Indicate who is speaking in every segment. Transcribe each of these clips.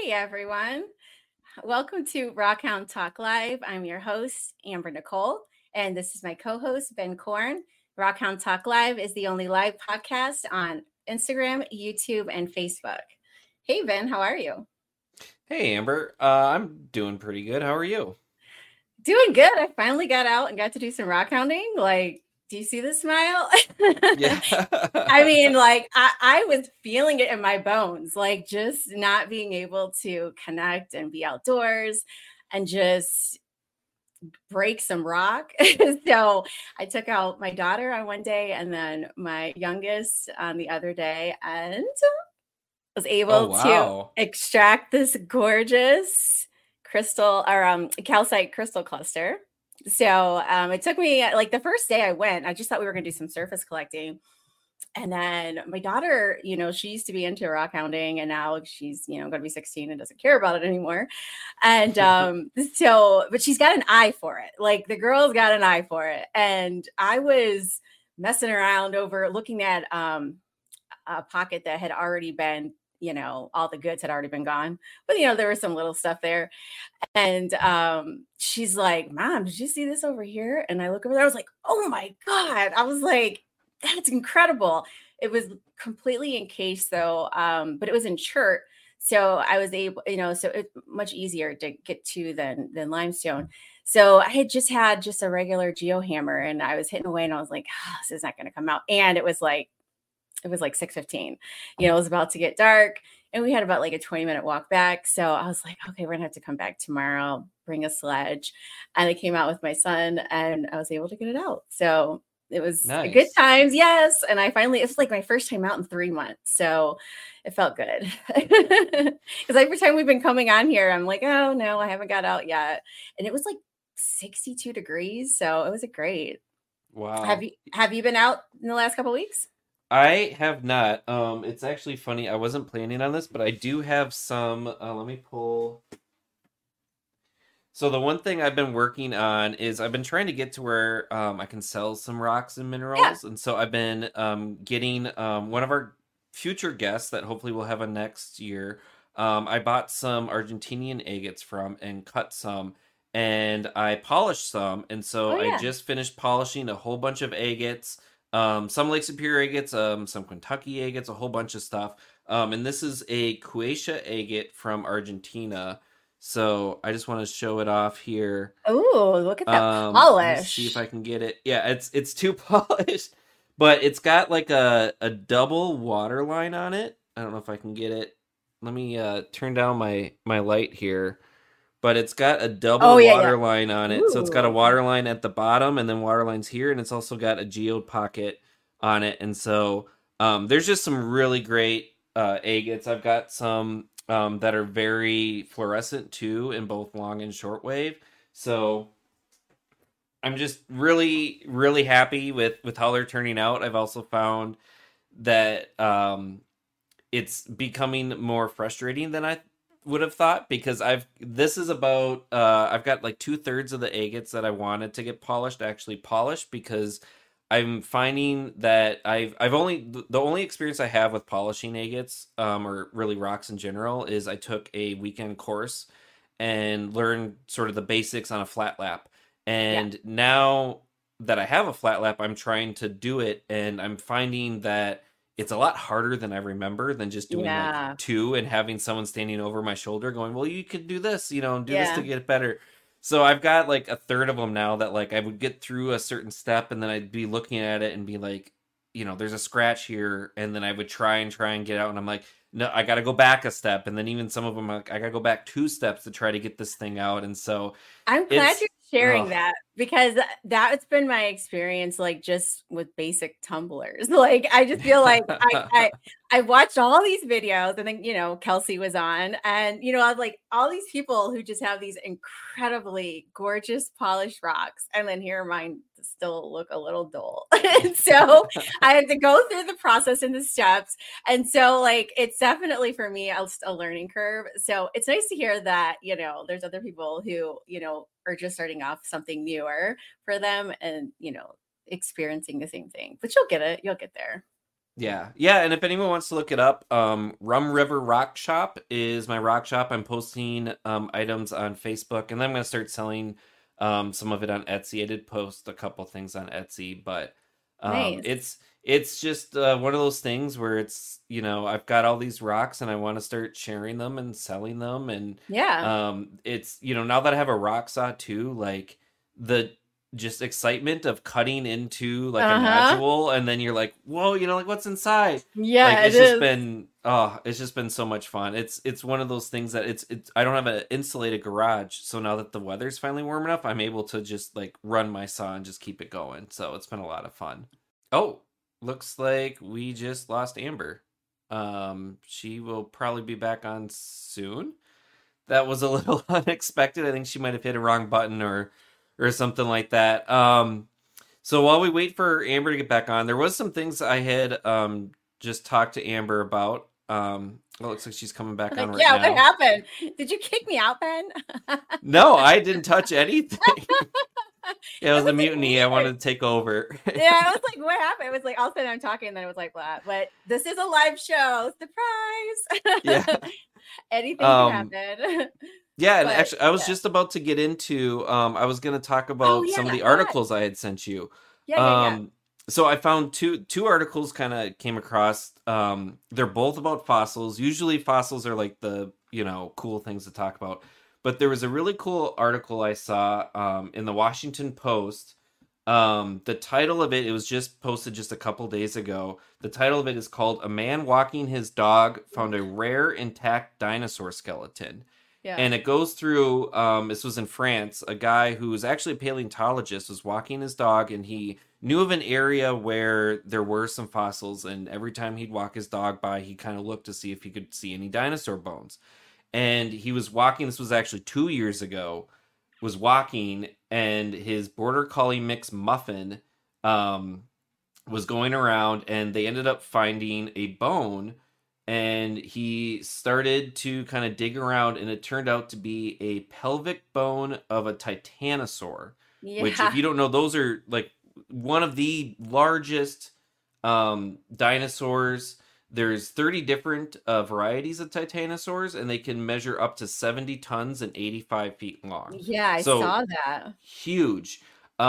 Speaker 1: Hey everyone. Welcome to Rockhound Talk Live. I'm your host, Amber Nicole, and this is my co host, Ben Korn. Rockhound Talk Live is the only live podcast on Instagram, YouTube, and Facebook. Hey Ben, how are you?
Speaker 2: Hey Amber, I'm doing pretty good. How are you?
Speaker 1: Doing good. I finally got out and got to do some rock hounding. Do you see the smile?
Speaker 2: Yeah.
Speaker 1: I mean, I was feeling it in my bones, like just not being able to connect and be outdoors and just break some rock. So I took out my daughter on one day and then my youngest on the other day and was
Speaker 2: Oh
Speaker 1: able to
Speaker 2: wow.
Speaker 1: extract this gorgeous crystal or calcite crystal cluster. So it took me like the first day I went, I just thought we were going to do some surface collecting. And then my daughter, she used to be into rock hounding and now she's, going to be 16 and doesn't care about it anymore. And but she's got an eye for it. Like the girl's got an eye for it. And I was messing around over looking at a pocket that had already been, all the goods had already been gone. But, there was some little stuff there. And she's like, Mom, did you see this over here? And I look over there, I was like, oh my God. I was like, that's incredible. It was completely encased though, but it was in chert. So I was able, so it's much easier to get to than limestone. So I had just a regular geohammer and I was hitting away and I was like, this is not going to come out. And it was like 6:15. It was about to get dark and we had about like a 20-minute walk back. So I was like, okay, we're gonna have to come back tomorrow, bring a sledge. And I came out with my son and I was able to get it out. So it was a good
Speaker 2: Nice.
Speaker 1: times, yes. And it was like my first time out in 3 months. So it felt good. Because every time we've been coming on here, I'm like, oh no, I haven't got out yet. And it was like 62 degrees. So it was a great. Have
Speaker 2: Wow.
Speaker 1: you have you been out in the last couple of weeks?
Speaker 2: I have not. It's actually funny. I wasn't planning on this, but I do have some. Let me pull. So the one thing I've been working on is I've been trying to get to where I can sell some rocks and
Speaker 1: Yeah.
Speaker 2: minerals, and so I've been getting one of our future guests that hopefully we'll have a next year. I bought some Argentinian agates from and cut some, and I polished some, and so
Speaker 1: Oh
Speaker 2: I
Speaker 1: yeah.
Speaker 2: just finished polishing a whole bunch of agates, some Lake Superior agates, some Kentucky agates, a whole bunch of stuff. And this is a Cuetia agate from Argentina. So I just want to show it off here.
Speaker 1: Oh, look at that
Speaker 2: Let me see if
Speaker 1: polish.
Speaker 2: I can get it. Yeah, it's too polished, but it's got like a double water line on it. I don't know if I can get it. Let me turn down my light here. But it's got a
Speaker 1: Oh
Speaker 2: double
Speaker 1: yeah, yeah.
Speaker 2: water line on it. So it's got a
Speaker 1: Ooh.
Speaker 2: water line at the bottom and then water lines here, and it's also got a geode pocket on it. And so there's just some really great agates. I've got some that are very fluorescent too in both long and short wave. So I'm just really, really happy with how they're turning out. I've also found that it's becoming more frustrating than I would have thought because I've got like 2/3 of the agates that I wanted to get polished actually polished because I'm finding that I've only the only experience I have with polishing agates or really rocks in general is I took a weekend course and learned sort of the basics on a flat lap.
Speaker 1: Yeah.
Speaker 2: And now that I have a flat lap, I'm trying to do it and I'm finding that it's a lot harder than I remember than just doing like
Speaker 1: Yeah.
Speaker 2: two and having someone standing over my shoulder going, well, you could do this, and do this to
Speaker 1: Yeah.
Speaker 2: get better. So I've got like a third of them now that like I would get through a certain step and then I'd be looking at it and be like, there's a scratch here. And then I would try and get out. And I'm like, no, I got to go back a step. And then even some of them, like, I got to go back 2 steps to try to get this thing out. And so
Speaker 1: I'm glad you're
Speaker 2: it's,
Speaker 1: sharing
Speaker 2: oh,
Speaker 1: that because that's been my experience, like just with basic tumblers. Like I just feel like I watched all these videos, and then Kelsey was on, and I was like all these people who just have these incredibly gorgeous polished rocks, and then here mine still look a little dull. And so I had to go through the process and the steps. And so, like, it's definitely for me a learning curve. So it's nice to hear that, there's other people who, are just starting off something newer for them and, experiencing the same thing. But you'll get it. You'll get there.
Speaker 2: Yeah. Yeah, and if anyone wants to look it up, Rum River Rock Shop is my rock shop. I'm posting items on Facebook, and then I'm gonna start selling some of it on Etsy. I did post a couple things on Etsy, but
Speaker 1: Nice.
Speaker 2: it's just one of those things where it's, I've got all these rocks and I want to start sharing them and selling them, and
Speaker 1: Yeah.
Speaker 2: it's, now that I have a rock saw too, like the just excitement of cutting into like a
Speaker 1: Uh-huh.
Speaker 2: nodule, and then you're like, whoa, like what's inside? Like
Speaker 1: Yeah, it
Speaker 2: it's just
Speaker 1: is.
Speaker 2: been it's just been so much fun. It's one of those things that it's I don't have an insulated garage, so now that the weather's finally warm enough, I'm able to just like run my saw and just keep it going. So it's been a lot of fun. Oh, looks like we just lost Amber. She will probably be back on soon. That was a little unexpected. I think she might have hit a wrong button or something like that. So while we wait for Amber to get back on, there was some things I had just talked to Amber about. It looks like she's coming back on
Speaker 1: Like,
Speaker 2: right
Speaker 1: yeah, what
Speaker 2: now.
Speaker 1: happened? Did you kick me out, Ben?
Speaker 2: No, I didn't touch anything. Yeah, it
Speaker 1: It
Speaker 2: was
Speaker 1: was
Speaker 2: a
Speaker 1: like
Speaker 2: mutiny. I
Speaker 1: weird.
Speaker 2: wanted to take over.
Speaker 1: Yeah, I was like, what happened? It was like all of a sudden I'm talking, and then it was like, what? But this is a live show.
Speaker 2: Yeah.
Speaker 1: Surprise. Anything can
Speaker 2: Um,
Speaker 1: happen.
Speaker 2: yeah, and
Speaker 1: But
Speaker 2: actually I was
Speaker 1: yeah.
Speaker 2: just about to get into I was going to talk
Speaker 1: Oh
Speaker 2: about
Speaker 1: yeah,
Speaker 2: some of the
Speaker 1: go ahead.
Speaker 2: articles I had sent you.
Speaker 1: Yeah.
Speaker 2: Um, so I found two articles kind of came across. They're both about fossils. Usually fossils are like the, cool things to talk about. But there was a really cool article I saw in the Washington Post. The title of it was just posted just a couple days ago. The title of it is called "A Man Walking His Dog Found a Rare Intact Dinosaur Skeleton."
Speaker 1: Yeah.
Speaker 2: And it goes through, this was in France, a guy who was actually a paleontologist was walking his dog, and he knew of an area where there were some fossils, and every time he'd walk his dog by, he kind of looked to see if he could see any dinosaur bones. And he was walking, this was actually 2 years ago, was walking, and his border collie mix Muffin um, was going around, and they ended up finding a bone, and he started to kind of dig around, and it turned out to be a pelvic bone of a titanosaur, which, if
Speaker 1: Yeah.
Speaker 2: you don't know, those are like one of the largest dinosaurs. There's 30 different varieties of titanosaurs, and they can measure up to 70 tons and 85 feet long.
Speaker 1: Yeah, I
Speaker 2: So
Speaker 1: saw that.
Speaker 2: huge.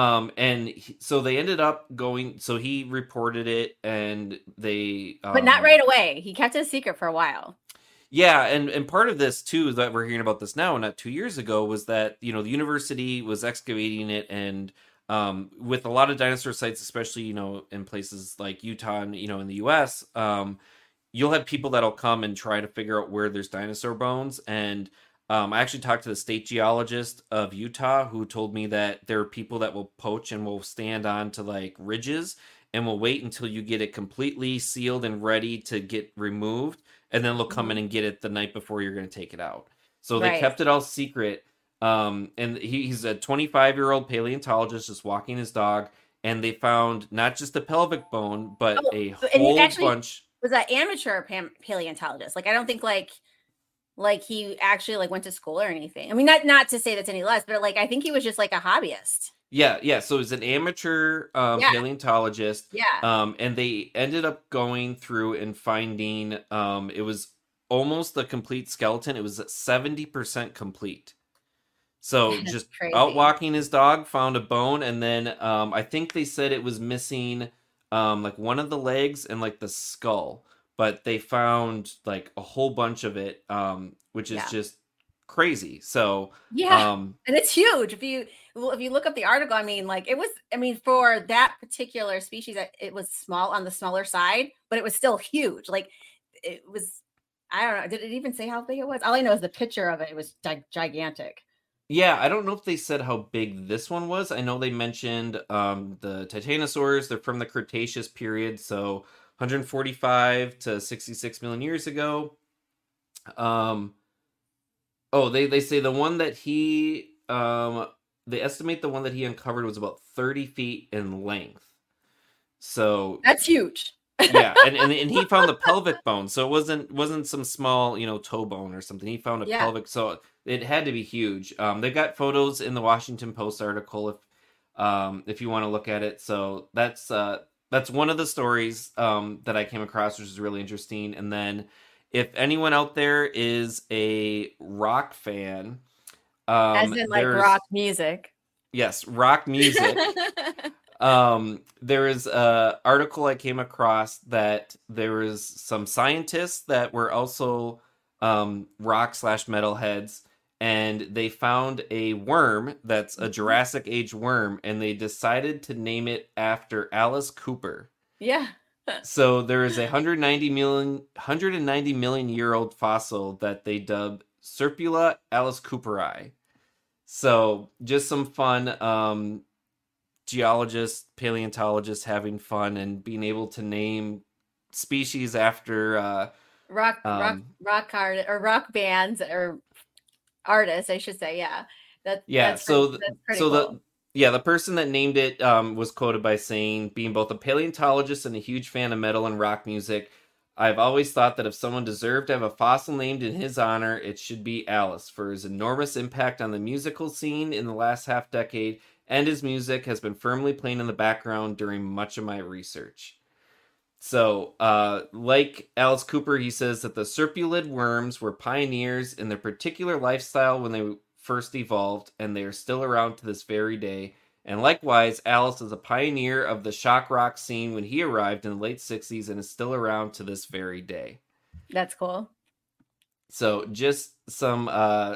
Speaker 2: So they ended up going, so he reported it, and they
Speaker 1: But not right away. He kept it a secret for a while.
Speaker 2: yeah, and part of this too that we're hearing about this now, not 2 years ago, was that the university was excavating it, and with a lot of dinosaur sites, especially in places like Utah and in the U.S., you'll have people that'll come and try to figure out where there's dinosaur bones. And I actually talked to the state geologist of Utah, who told me that there are people that will poach and will stand on to like ridges and will wait until you get it completely sealed and ready to get removed, and then they'll come in
Speaker 1: Mhm.
Speaker 2: and get it the night before you're going to take it out. So they
Speaker 1: Right.
Speaker 2: kept it all secret. And he's a 25-year-old paleontologist just walking his dog, and they found not just a pelvic bone, but
Speaker 1: Oh,
Speaker 2: a
Speaker 1: and he
Speaker 2: whole
Speaker 1: actually
Speaker 2: bunch.
Speaker 1: was an amateur paleontologist. Like I don't think like he actually like went to school or anything. I mean, not to say that's any less, but like I think he was just like a hobbyist.
Speaker 2: Yeah, yeah. So he's an amateur
Speaker 1: Yeah.
Speaker 2: paleontologist,
Speaker 1: Yeah.
Speaker 2: and they ended up going through and finding it was almost the complete skeleton. It was 70% complete. So
Speaker 1: That's
Speaker 2: just out
Speaker 1: crazy.
Speaker 2: walking his dog, found a bone, and then I think they said it was missing like one of the legs and like the skull, but they found like a whole bunch of it, which is
Speaker 1: Yeah.
Speaker 2: just crazy. So
Speaker 1: Yeah.
Speaker 2: um,
Speaker 1: And it's huge. If you look up the article, I mean, like it was, I mean, for that particular species, it was small on the smaller side, but it was still huge. Like it was, I don't know. Did it even say how big it was? All I know is the picture of it. It was gigantic.
Speaker 2: yeah, I don't know if they said how big this one was. I know they mentioned the titanosaurs. They're from the Cretaceous period, so 145 to 66 million years ago. Um, Oh, they say the one that they estimate the one that he uncovered was about 30 feet in length. So
Speaker 1: That's huge.
Speaker 2: yeah, and he found the pelvic bone, so it wasn't some small toe bone or something. He found a
Speaker 1: Yeah.
Speaker 2: pelvic, so it had to be huge. They've got photos in the Washington Post article if you want to look at it. So that's that's one of the stories that I came across, which is really interesting. And then, if anyone out there is a rock fan,
Speaker 1: As in like rock
Speaker 2: there's
Speaker 1: music.
Speaker 2: yes, rock music. There is a article I came across that there was some scientists that were also rock slash metal heads, and they found a worm that's a Jurassic Age worm, and they decided to name it after Alice Cooper.
Speaker 1: Yeah.
Speaker 2: So there is a 190 million year old fossil that they dubbed Serpula alice cooperi. So just some fun geologists, paleontologists having fun and being able to name species after
Speaker 1: rock art or rock bands or artists, I should say. Yeah. That's pretty cool.
Speaker 2: The person that named it was quoted by saying, being both a paleontologist and a huge fan of metal and rock music, I've always thought that if someone deserved to have a fossil named in his honor, it should be Alice, for his enormous impact on the musical scene in the last half decade, and his music has been firmly playing in the background during much of my research. So, like Alice Cooper, he says that the serpulid worms were pioneers in their particular lifestyle when they first evolved, and they are still around to this very day. And likewise, Alice is a pioneer of the shock rock scene when he arrived in the late 60s and is still around to this very day.
Speaker 1: That's cool.
Speaker 2: So just some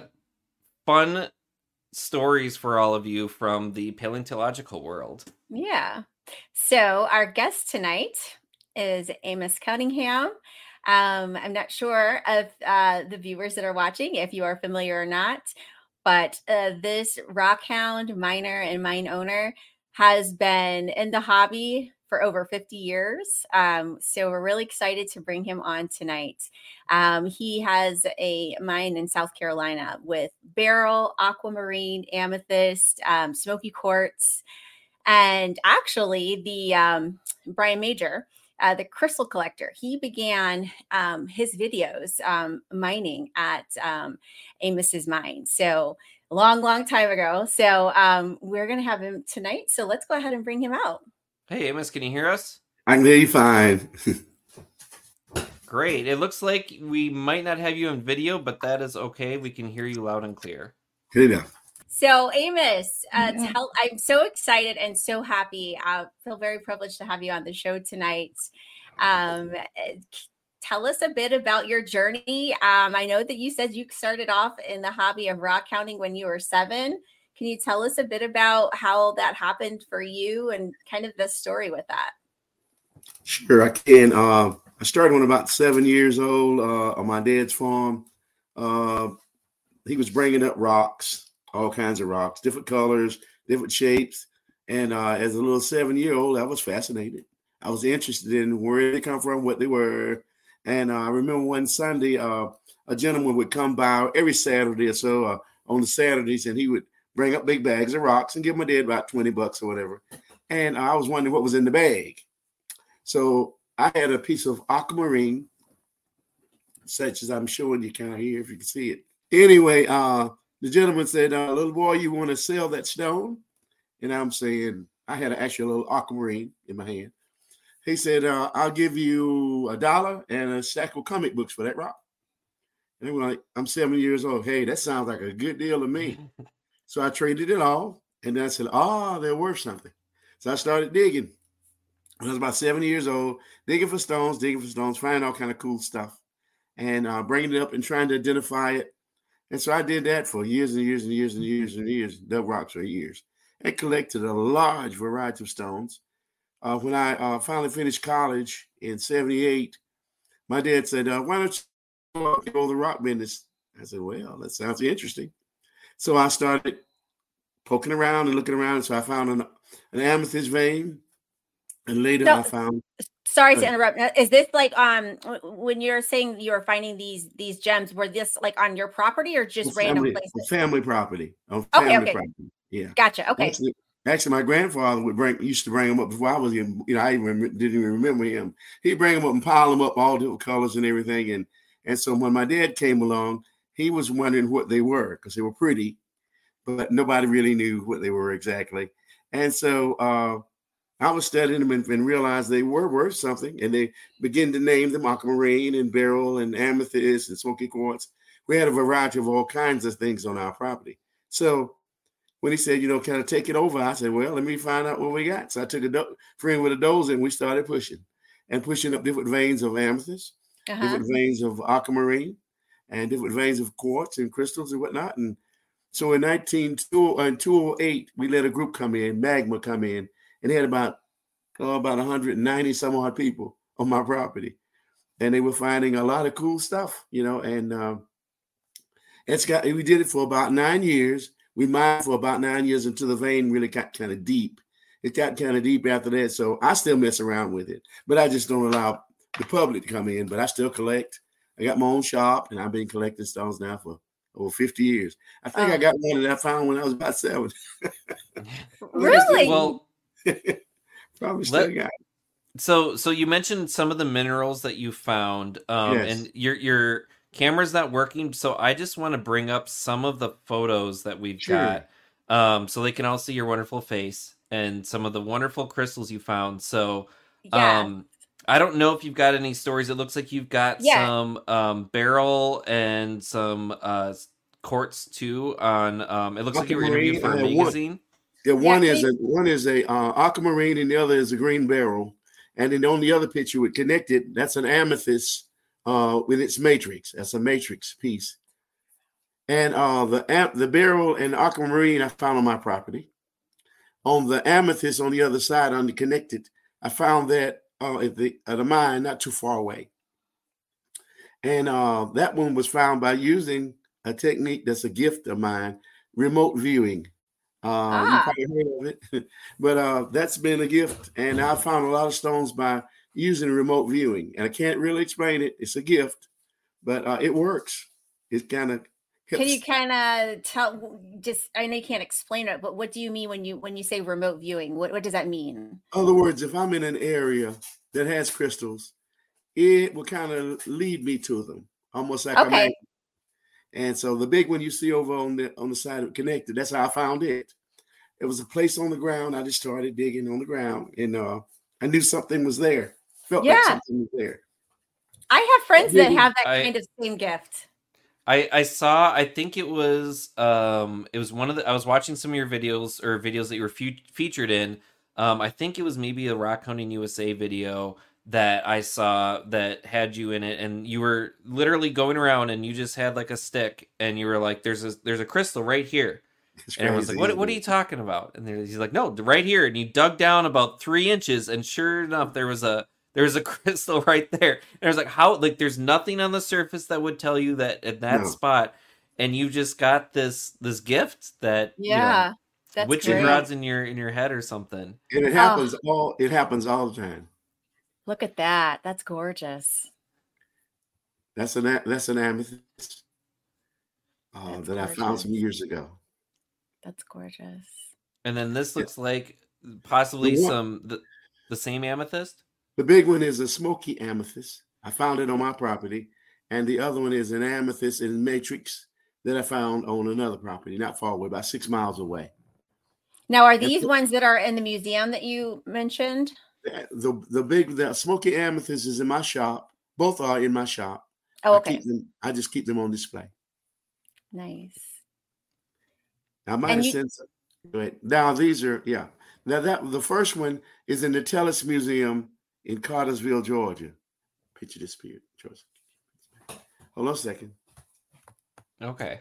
Speaker 2: fun stories for all of you from the paleontological world.
Speaker 1: Yeah. So our guest tonight is Amos Cunningham. I'm not sure of the viewers that are watching, if you are familiar or not, but this rockhound miner and mine owner has been in the hobby for over 50 years. So we're really excited to bring him on tonight. He has a mine in South Carolina with beryl, aquamarine, amethyst, smoky quartz, and actually the Brian Major, the crystal collector, he began his videos mining at Amos's mine. So long time ago. So we're going to have him tonight. So let's go ahead and bring him out.
Speaker 2: Hey, Amos, can you hear us?
Speaker 3: I can hear you fine.
Speaker 2: Great. It looks like we might not have you in video, but that is okay. We can hear you loud and clear.
Speaker 3: Good enough.
Speaker 1: So Amos, I'm so excited and so happy. I feel very privileged to have you on the show tonight. Tell us a bit about your journey. I know that you said you started off in the hobby of rock hounding when you were 7. Can you tell us a bit about how that happened for you and kind of the story with that?
Speaker 3: Sure, I can. I started when about 7 years old on my dad's farm. He was bringing up rocks, all kinds of rocks, different colors, different shapes. And as a little 7-year-old, I was fascinated. I was interested in where they come from, what they were. And I remember one Sunday, a gentleman would come by every Saturday or so on the Saturdays, and he would bring up big bags of rocks and give my dad about $20 or whatever. And I was wondering what was in the bag. So I had a piece of aquamarine, such as I'm showing you kind of here, if you can see it. Anyway, the gentleman said, little boy, you want to sell that stone? And I'm saying, I had actually a little aquamarine in my hand. He said, I'll give you $1 and a stack of comic books for that rock. And they were like, I'm 7 years old. Hey, that sounds like a good deal to me. So I traded it all. And then I said, they're worth something. So I started digging. When I was about 7 years old, digging for stones, finding all kind of cool stuff, and bringing it up and trying to identify it. And so I did that for years and years and years and years and years, dug rocks for years, and collected a large variety of stones. When I finally finished college in 78, my dad said, why don't you go the rock business? I said, well, that sounds interesting. So I started poking around and looking around. So I found an amethyst vein. And later I found.
Speaker 1: Sorry to interrupt. Is this like when you're saying you were finding these gems, were this like on your property or just random places?
Speaker 3: Family property.
Speaker 1: Okay.
Speaker 3: Property. Yeah.
Speaker 1: Gotcha. Okay.
Speaker 3: Actually, my grandfather used to bring them up before I was in. I didn't even remember him. He'd bring them up and pile them up, all different colors and everything. And so when my dad came along, he was wondering what they were because they were pretty, but nobody really knew what they were exactly. And so I was studying them and realized they were worth something, and they began to name them aquamarine and beryl and amethyst and smoky quartz. We had a variety of all kinds of things on our property. So when he said, can I take it over? I said, well, let me find out what we got. So I took a friend with a dozer and we started pushing up different veins of amethyst, different veins of aquamarine, and different veins of quartz and crystals and whatnot. And so in 208, we let a group come in, Magma come in, and they had about 190 some odd people on my property. And they were finding a lot of cool stuff, and we did it for about 9 years. We mined for about 9 years until the vein really got kind of deep. It got kind of deep after that. So I still mess around with it, but I just don't allow the public to come in, but I still collect. I got my own shop and I've been collecting stones now for over 50 years. I think I got one that I found when I was about 7.
Speaker 1: Really?
Speaker 2: Well,
Speaker 3: probably still got it.
Speaker 2: So you mentioned some of the minerals that you found,
Speaker 3: Yes.
Speaker 2: and your camera's not working. So I just want to bring up some of the photos that we've
Speaker 3: Sure.
Speaker 2: got, so they can all see your wonderful face and some of the wonderful crystals you found. So,
Speaker 1: Yeah.
Speaker 2: I don't know if you've got any stories. It looks like you've got some beryl and some quartz too. On it looks like you were interviewed for a magazine.
Speaker 3: One is a aquamarine and the other is a green beryl. And then on the other picture with connected, that's an amethyst with its matrix. That's a matrix piece. And the beryl and the aquamarine I found on my property. On the amethyst on the other side, on the connected, I found that at the mine not too far away. And that one was found by using a technique that's a gift of mine, remote viewing. You probably heard of it, but that's been a gift. And I found a lot of stones by using remote viewing. And I can't really explain it. It's a gift, but it works. It kind of helps.
Speaker 1: Can you kind of tell? I know you can't explain it, but what do you mean when you say remote viewing? What does that mean?
Speaker 3: In other words, if I'm in an area that has crystals, it will kind of lead me to them, almost like a magnet. And so the big one you see over on the side of connected, that's how I found it. It was a place on the ground. I just started digging on the ground, and I knew something was there. Felt like something was there.
Speaker 1: I have friends that have that kind of same gift.
Speaker 2: I saw. I think it was one of the. I was watching some of your videos that you were featured in. I think it was maybe a Rock Hunting USA video that I saw that had you in it, and you were literally going around and you just had like a stick and you were like, there's a crystal right here. And everyone's like, what are you talking about? And he's like, no, right here. And you dug down about 3 inches, and sure enough, there was a crystal right there. And I was like, how? Like, there's nothing on the surface that would tell you that at that spot, and you just got this gift that
Speaker 1: that's
Speaker 2: witching rods in your head or something.
Speaker 3: And it happens all the time.
Speaker 1: Look at that. That's gorgeous.
Speaker 3: That's an amethyst that I found some years ago.
Speaker 1: That's gorgeous.
Speaker 2: And then this looks like possibly the same amethyst.
Speaker 3: The big one is a smoky amethyst. I found it on my property. And the other one is an amethyst in matrix that I found on another property, not far away, about 6 miles away.
Speaker 1: Now, are these ones that are in the museum that you mentioned?
Speaker 3: The smoky amethyst is in my shop. Both are in my shop.
Speaker 1: Oh, okay.
Speaker 3: I just keep them on display.
Speaker 1: Nice.
Speaker 3: I might have sent some. Now these are Now the first one is in the Tellis Museum in Cartersville, Georgia. Picture disappeared. Hold on a second.
Speaker 2: Okay.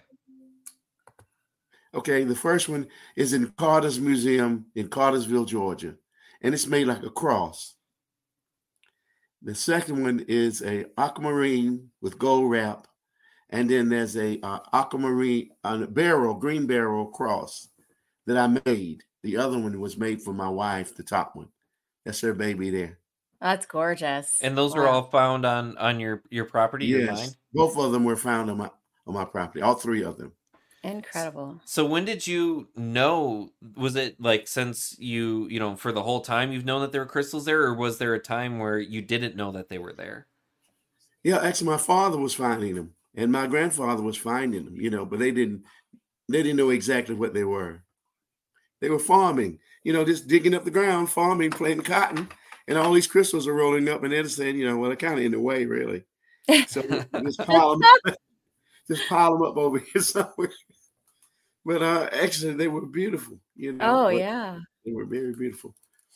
Speaker 3: Okay, the first one is in Carter's Museum in Cartersville, Georgia, and it's made like a cross. The second one is a aquamarine with gold wrap, and then there's a aquamarine green beryl cross that I made. The other one was made for my wife, the top one. That's her baby there.
Speaker 1: That's gorgeous.
Speaker 2: And those were all found on your property, your mine?
Speaker 3: Both of them were found on my property, all 3 of them.
Speaker 1: Incredible.
Speaker 2: So when did you know? Was it like since you for the whole time you've known that there were crystals there, or was there a time where you didn't know that they were there?
Speaker 3: Yeah, actually, my father was finding them, and my grandfather was finding them. But they didn't know exactly what they were. They were farming, just digging up the ground, farming, planting cotton, and all these crystals are rolling up, and they're saying, well, they're kind of in the way, really. So just pile them up over here somewhere. But actually, they were beautiful,
Speaker 1: Oh, yeah.
Speaker 3: They were very beautiful.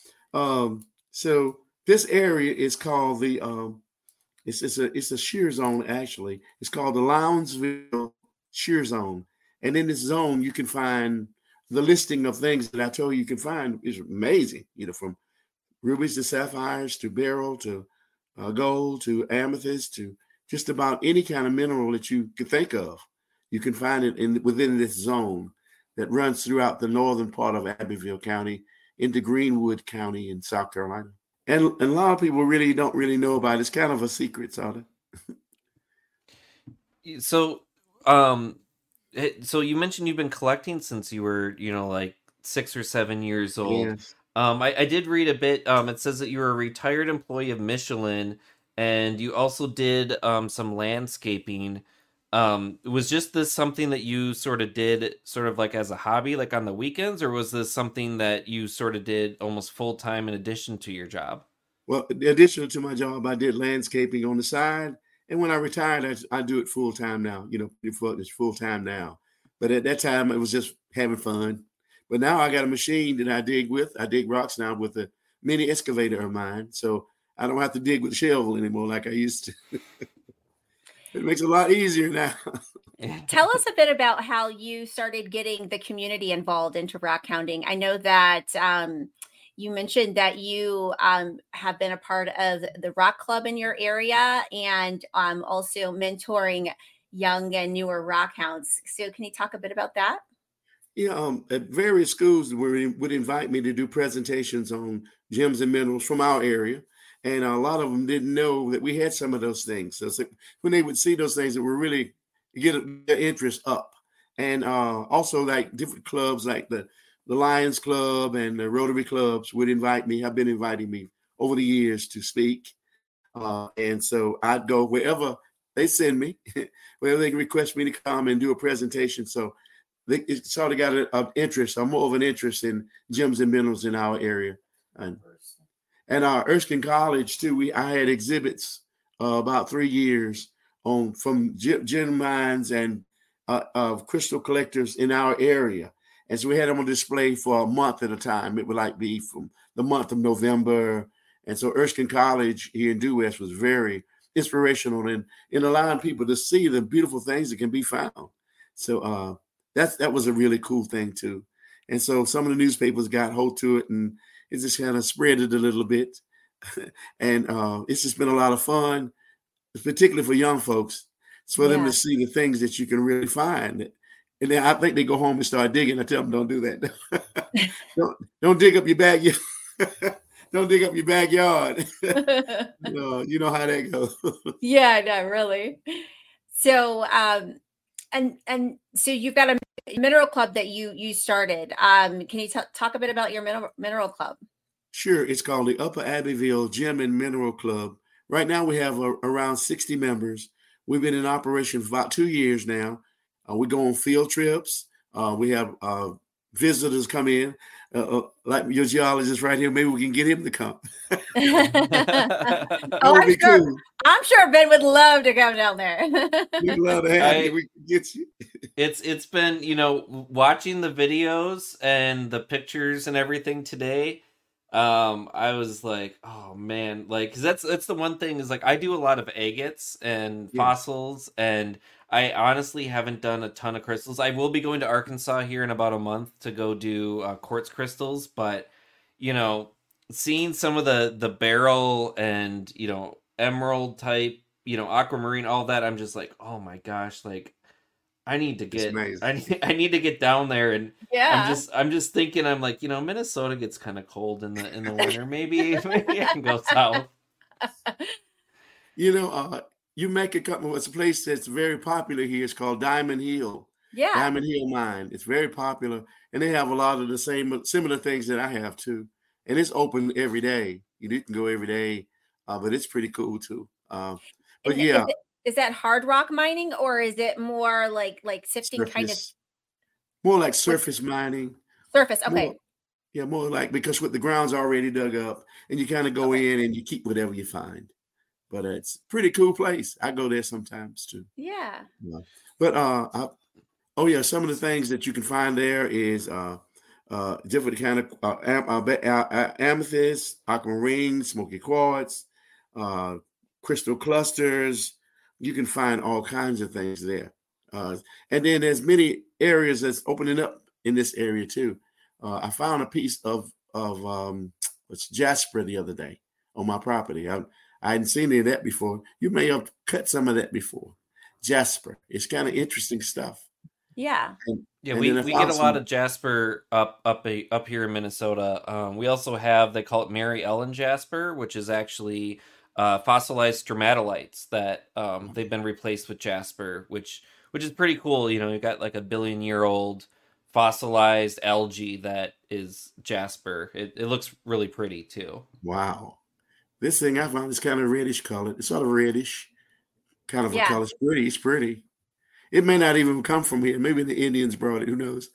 Speaker 3: So this area is called the it's a shear zone, actually. It's called the Lounsville Shear Zone. And in this zone, you can find the listing of things that I told you can find is amazing, from rubies to sapphires to beryl to gold to amethyst to just about any kind of mineral that you could think of. You can find it within this zone that runs throughout the northern part of Abbeville County into Greenwood County in South Carolina. And a lot of people really don't really know about it. It's kind of a secret, sort of.
Speaker 2: So, so you mentioned you've been collecting since you were, like 6 or 7 years old.
Speaker 3: Yes.
Speaker 2: I did read a bit. It says that you were a retired employee of Michelin, and you also did some landscaping. Was just this something that you sort of did sort of like as a hobby, like on the weekends, or was this something that you sort of did almost full time in addition to your job?
Speaker 3: Well, in addition to my job, I did landscaping on the side. And when I retired, I do it full time now, it's full time now. But at that time, it was just having fun. But now I got a machine that I dig with. I dig rocks now with a mini excavator of mine. So I don't have to dig with a shovel anymore like I used to. It makes it a lot easier now.
Speaker 1: Tell us a bit about how you started getting the community involved into rock hounding. I know that you mentioned that you have been a part of the rock club in your area and also mentoring young and newer rock hounds. So can you talk a bit about that?
Speaker 3: Yeah, at various schools would invite me to do presentations on gems and minerals from our area. And a lot of them didn't know that we had some of those things. So when they would see those things, it would really get their interest up. And also like different clubs like the Lions Club and the Rotary clubs would invite me, have been inviting me over the years to speak. And so I'd go wherever they send me, wherever they request me to come and do a presentation. So it sort of got an interest, or more of an interest in gems and minerals in our area. And our Erskine College too, I had exhibits about 3 years from gem mines and of crystal collectors in our area. And so we had them on display for a month at a time. It would be from the month of November. And so Erskine College here in Due West was very inspirational in allowing people to see the beautiful things that can be found. So that was a really cool thing too. And so some of the newspapers got hold to it, and it just kind of spread it a little bit. And it's just been a lot of fun, particularly for young folks. It's for them to see the things that you can really find. And then I think they go home and start digging. I tell them, don't do that. don't dig up your backyard. Don't dig up your backyard. You know how that goes.
Speaker 1: Yeah, no, really. So, and so you've got a mineral club that you started. Can you talk a bit about your mineral club?
Speaker 3: Sure. It's called the Upper Abbeville Gem and Mineral Club. Right now we have around 60 members. We've been in operation for about 2 years now. We go on field trips. We have visitors come in, like your geologist right here. Maybe we can get him to come.
Speaker 1: I'm sure Ben would love to come down there.
Speaker 3: We'd love to have you. We can get you.
Speaker 2: It's been, watching the videos and the pictures and everything today. I was like, oh man, like, cause that's the one thing is like, I do a lot of agates and fossils, and I honestly haven't done a ton of crystals. I will be going to Arkansas here in about a month to go do quartz crystals, but seeing some of the beryl and, emerald type, aquamarine, all that, I'm just like, oh my gosh, like I need to get I need to get down there, and I'm just thinking, I'm like, Minnesota gets kind of cold in the winter. Maybe I can go south.
Speaker 3: You make a couple. It's a place that's very popular here. It's called Diamond Hill.
Speaker 1: Yeah.
Speaker 3: Diamond Hill Mine. It's very popular, and they have a lot of the similar things that I have too. And it's open every day. You can go every day, but it's pretty cool too. But yeah.
Speaker 1: Is that hard rock mining, or is it more like sifting
Speaker 3: surface,
Speaker 1: kind of?
Speaker 3: More like surface mining.
Speaker 1: Surface. Okay.
Speaker 3: More like, because with the ground's already dug up, and you kind of go in and you keep whatever you find. But it's a pretty cool place. I go there sometimes too.
Speaker 1: Yeah.
Speaker 3: But some of the things that you can find there is different kind of amethyst, aquamarine, smoky quartz, crystal clusters. You can find all kinds of things there. And then there's many areas that's opening up in this area too. I found a piece of jasper the other day on my property. I hadn't seen any of that before. You may have cut some of that before. Jasper. It's kind of interesting stuff.
Speaker 1: Yeah.
Speaker 2: We get a lot of jasper up here in Minnesota. We also have, they call it Mary Ellen jasper, which is actually fossilized stromatolites that they've been replaced with jasper, which is pretty cool. You know, you've got like a 1 billion year old fossilized algae that is jasper. It looks really pretty too.
Speaker 3: Wow. This thing I found is kind of reddish colored. It's sort of reddish kind of a color. It's pretty. It may not even come from here. Maybe the Indians brought it. Who knows?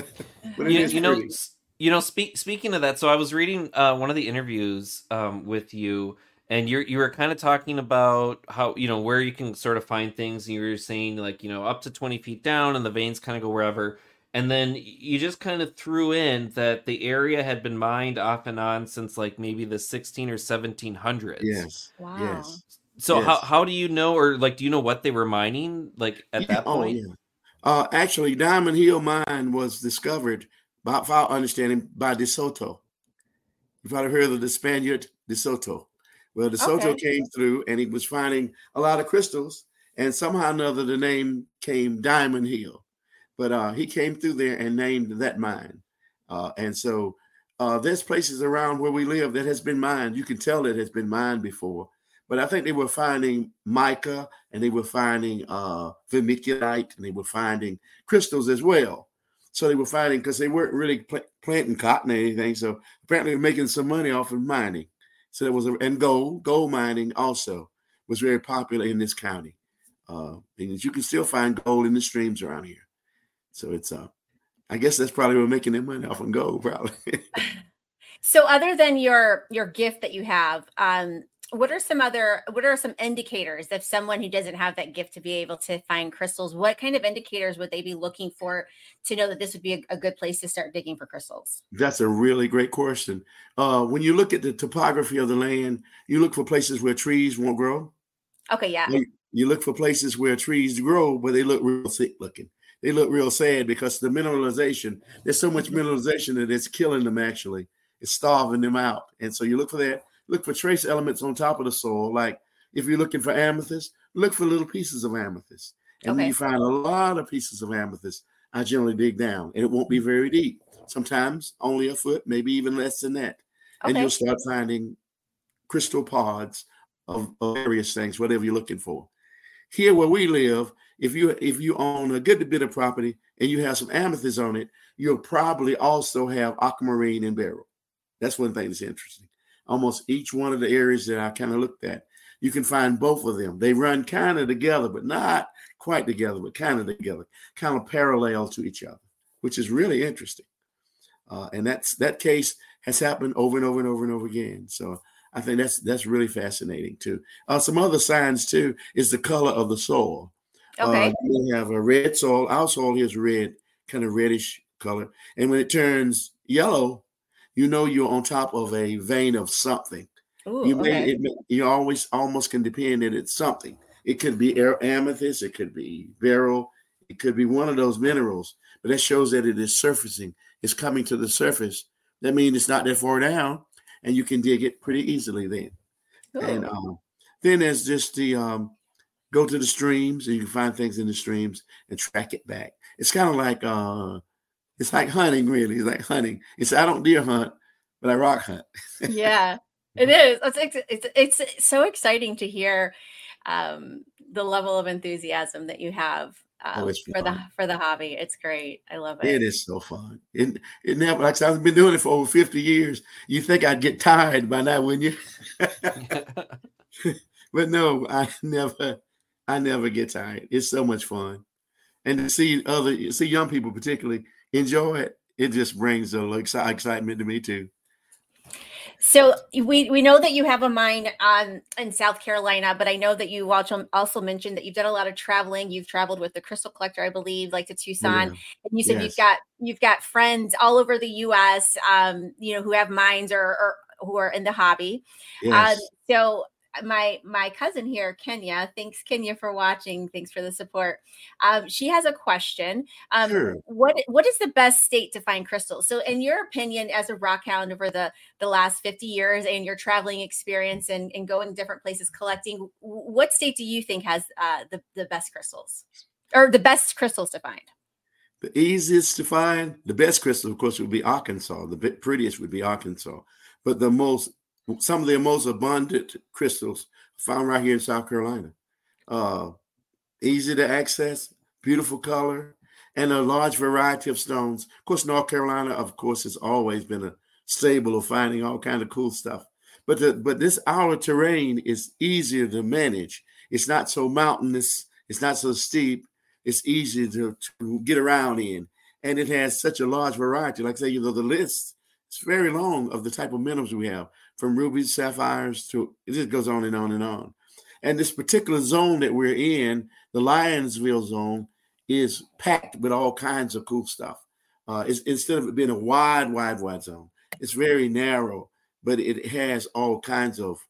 Speaker 3: But
Speaker 2: speaking of that, so I was reading one of the interviews with you, and you were kind of talking about how, where you can sort of find things, and you were saying like, up to 20 feet down, and the veins kind of go wherever. And then you just kind of threw in that the area had been mined off and on since like maybe the 16 or 1700s.
Speaker 3: Yes.
Speaker 1: Wow.
Speaker 3: Yes.
Speaker 2: So
Speaker 3: yes.
Speaker 2: how do you know, or like, do you know what they were mining like at that point?
Speaker 3: Oh, yeah. Actually, Diamond Hill Mine was discovered, by our understanding, by De Soto. You've probably heard of the Spaniard De Soto. Well, De Soto came through, and he was finding a lot of crystals, and somehow or another the name came Diamond Hill. But he came through there and named that mine. And so there's places around where we live that has been mined. You can tell it has been mined before. But I think they were finding mica, and they were finding vermiculite, and they were finding crystals as well. So they were finding, because they weren't really planting cotton or anything. So apparently they're making some money off of mining. So there was and gold mining also was very popular in this county. And you can still find gold in the streams around here. So it's I guess that's probably what making their money off on gold, probably.
Speaker 1: So other than your gift that you have, what are some indicators if someone who doesn't have that gift to be able to find crystals, what kind of indicators would they be looking for to know that this would be a good place to start digging for crystals?
Speaker 3: That's a really great question. When you look at the topography of the land, you look for places where trees won't grow.
Speaker 1: Okay, yeah.
Speaker 3: You look for places where trees grow, but they look real sick looking. They look real sad because the mineralization, there's so much mineralization that it's killing them actually. It's starving them out. And so you look for that. Look for trace elements on top of the soil. Like if you're looking for amethyst, look for little pieces of amethyst. And when you find a lot of pieces of amethyst, I generally dig down. And it won't be very deep. Sometimes only a foot, maybe even less than that. And you'll start finding crystal pods of various things, whatever you're looking for. Here where we live, if you own a good bit of property and you have some amethyst on it, you'll probably also have aquamarine and beryl. That's one thing that's interesting. Almost each one of the areas that I kind of looked at, you can find both of them. They run kind of together, but not quite together, but kind of together, kind of parallel to each other, which is really interesting. And that case has happened over and over and over and over again. So I think that's really fascinating too. Some other signs too is the color of the soil.
Speaker 1: Okay.
Speaker 3: You have a red soil. Our soil here is red, kind of reddish color. And when it turns yellow, you know you're on top of a vein of something.
Speaker 1: Ooh,
Speaker 3: you always almost can depend that it's something. It could be amethyst, it could be beryl, it could be one of those minerals, but that shows that it is surfacing. It's coming to the surface. That means it's not that far down, and you can dig it pretty easily then. Ooh. And then there's just the go to the streams, and you can find things in the streams and track it back. It's kind of like it's like hunting, really. It's like hunting. I don't deer hunt, but I rock hunt.
Speaker 1: Yeah, it is. It's so exciting to hear the level of enthusiasm that you have for the hobby. It's great. I love it.
Speaker 3: It is so fun. It never, like I've been doing it for over 50 years. You think I'd get tired by now, wouldn't you? But no, I never get tired. It's so much fun. And to see young people particularly enjoy it it just brings a little excitement to me too.
Speaker 1: So we know that you have a mine in South Carolina, but I know that you also mentioned that you've done a lot of traveling. You've traveled with the Crystal Collector, I believe, like to Tucson,
Speaker 3: Yeah.
Speaker 1: and you said
Speaker 3: Yes.
Speaker 1: you've got friends all over the U.S. Who have mines or who are in the hobby.
Speaker 3: Yes.
Speaker 1: So my cousin here, Kenya, thanks Kenya for watching. Thanks for the support. She has a question.
Speaker 3: Sure.
Speaker 1: What is the best state to find crystals? So in your opinion, as a rock hound over the last 50 years and your traveling experience and going different places collecting, what state do you think has the best crystals or the best crystals to find?
Speaker 3: The easiest to find, the best crystal, of course, would be Arkansas. The prettiest would be Arkansas. But some of the most abundant crystals found right here in South Carolina. Easy to access, beautiful color, and a large variety of stones. Of course, North Carolina, of course, has always been a stable of finding all kind of cool stuff. But our terrain is easier to manage. It's not so mountainous. It's not so steep. It's easy to get around in. And it has such a large variety. Like I say, the list is very long of the type of minerals we have, from rubies, sapphires, to it just goes on and on and on. And this particular zone that we're in, the Lyonsville zone, is packed with all kinds of cool stuff. Instead of it being a wide zone, it's very narrow, but it has all kinds of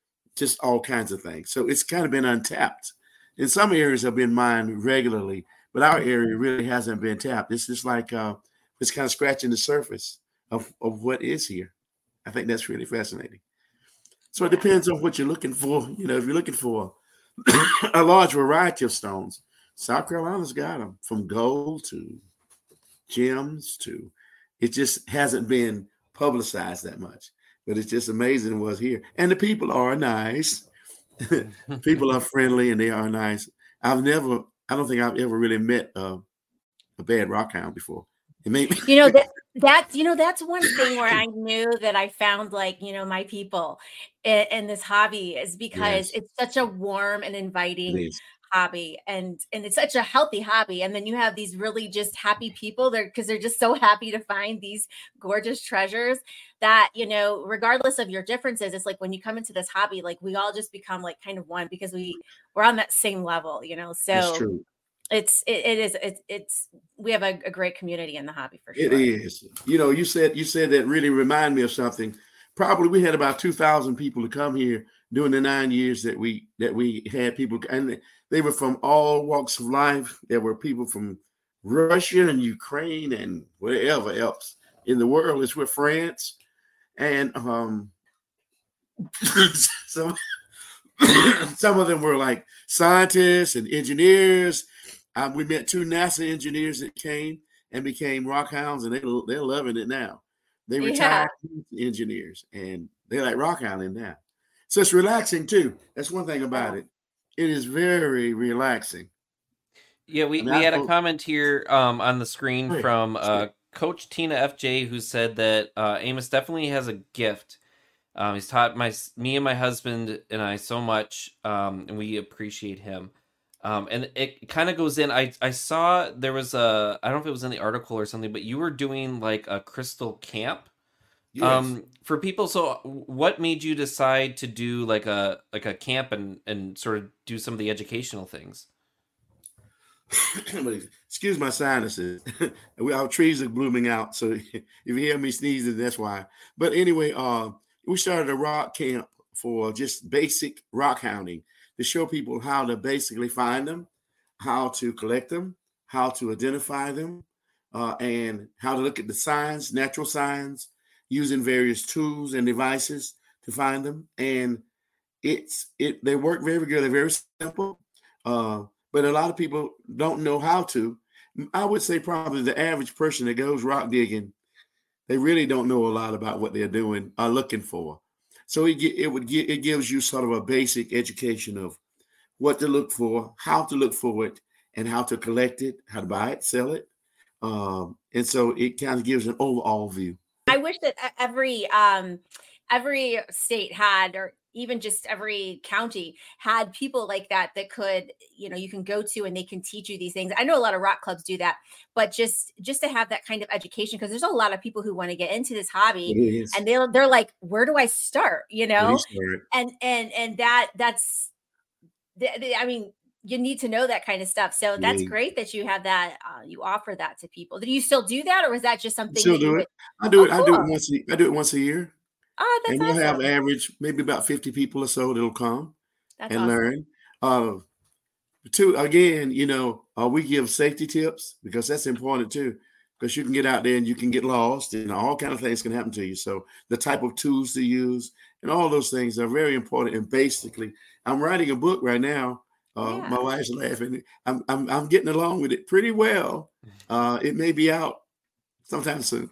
Speaker 3: things. So it's kind of been untapped. In some areas have been mined regularly, but our area really hasn't been tapped. It's just like it's kind of scratching the surface of what is here. I think that's really fascinating. So it depends on what you're looking for. If you're looking for a large variety of stones, South Carolina's got them, from gold to gems to, it just hasn't been publicized that much, but it's just amazing what's here. And the people are nice. People are friendly and they are nice. I don't think I've ever really met a bad rock hound before. It made me
Speaker 1: that's one thing where I knew that I found my people in this hobby is because it's such a warm and inviting hobby and it's such a healthy hobby. And then you have these really just happy people there because they're just so happy to find these gorgeous treasures that, regardless of your differences, it's like when you come into this hobby, like we all just become like kind of one because we're on that same level, so
Speaker 3: That's true.
Speaker 1: We have a great community in the hobby for sure.
Speaker 3: It is. You said that really remind me of something. Probably we had about 2,000 people to come here during the 9 years that we had people, and they were from all walks of life. There were people from Russia and Ukraine and wherever else in the world. It's with France, and some of them were like scientists and engineers. We met 2 NASA engineers that came and became rock hounds, and they're loving it now. They retired engineers, and they like rock hounding now. So it's relaxing too. That's one thing about it. It is very relaxing.
Speaker 2: Yeah, we had a comment here on the screen from Coach Tina FJ, who said that Amos definitely has a gift. He's taught me and my husband and I so much, and we appreciate him. And it kind of goes in. I saw there was I don't know if it was in the article or something, but you were doing like a crystal camp for people. So what made you decide to do like a camp and sort of do some of the educational things?
Speaker 3: Excuse my sinuses. Our trees are blooming out, so if you hear me sneezing, that's why. But anyway, we started a rock camp for just basic rock hounding, to show people how to basically find them, how to collect them, how to identify them, and how to look at the signs, natural signs, using various tools and devices to find them. And they work very good. They're very simple, but a lot of people don't know how to. I would say probably the average person that goes rock digging, they really don't know a lot about what they're doing or looking for. So it gives you sort of a basic education of what to look for, how to look for it, and how to collect it, how to buy it, sell it. And so it kind of gives an overall view.
Speaker 1: I wish that every state had, or even just every county had people like that could, you can go to and they can teach you these things. I know a lot of rock clubs do that, but just to have that kind of education, because there's a lot of people who want to get into this hobby and they're like, where do I start? And that's I mean, you need to know that kind of stuff. So that's great that you have that. You offer that to people. Do you still do that, or is that just something?
Speaker 3: Still do it. I do it. Cool. I do it once a year.
Speaker 1: Oh, that's
Speaker 3: and we'll have average maybe about 50 people or so that'll come and learn. Again, we give safety tips because that's important too. Because you can get out there and you can get lost, and all kind of things can happen to you. So the type of tools to use and all those things are very important. And basically, I'm writing a book right now. My wife's laughing. I'm getting along with it pretty well. It may be out sometime soon.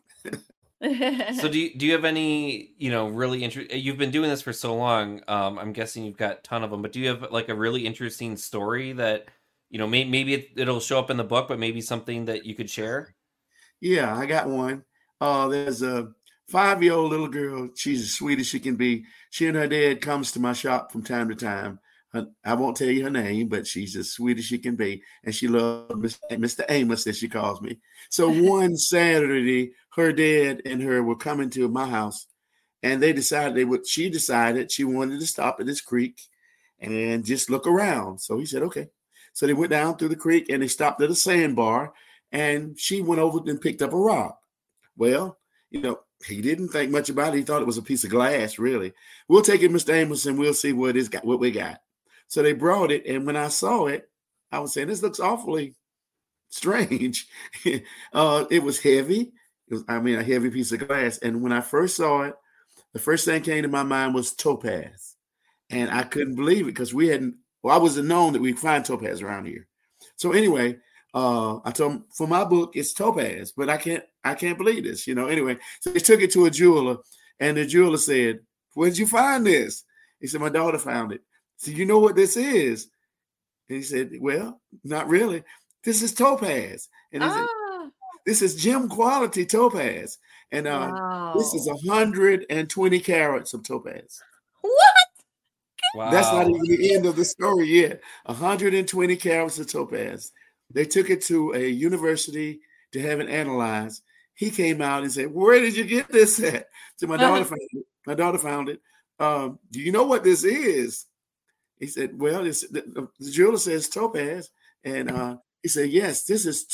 Speaker 2: So do you have any, really interesting, you've been doing this for so long. I'm guessing you've got a ton of them, but do you have like a really interesting story that, maybe it'll show up in the book, but maybe something that you could share?
Speaker 3: Yeah, I got one. There's a 5-year-old little girl. She's as sweet as she can be. She and her dad comes to my shop from time to time. I won't tell you her name, but she's as sweet as she can be. And she loves Mr. Amos, as she calls me. So one Saturday, her dad and her were coming to my house, and they decided she decided she wanted to stop at this creek and just look around. So he said, okay. So they went down through the creek and they stopped at a sandbar, and she went over and picked up a rock. Well, he didn't think much about it. He thought it was a piece of glass, really. We'll take it, Mr. Amos, and we'll see what we got. So they brought it, and when I saw it, I was saying, this looks awfully strange. It was heavy. A heavy piece of glass. And when I first saw it, the first thing came to my mind was topaz. And I couldn't believe it because I wasn't known that we'd find topaz around here. So anyway, I told him, for my book, it's topaz, but I can't believe this, Anyway, so they took it to a jeweler, and the jeweler said, where did you find this? He said, my daughter found it. So you know what this is? And he said, well, not really. This is topaz. And he said, this is gem quality topaz. And this is 120 carats of topaz.
Speaker 1: What?
Speaker 2: Wow.
Speaker 3: That's not even the end of the story yet. 120 carats of topaz. They took it to a university to have it analyzed. He came out and said, where did you get this at? So my daughter found it. My daughter found it. Do you know what this is? He said, well, the jeweler says topaz. And he said, yes, this is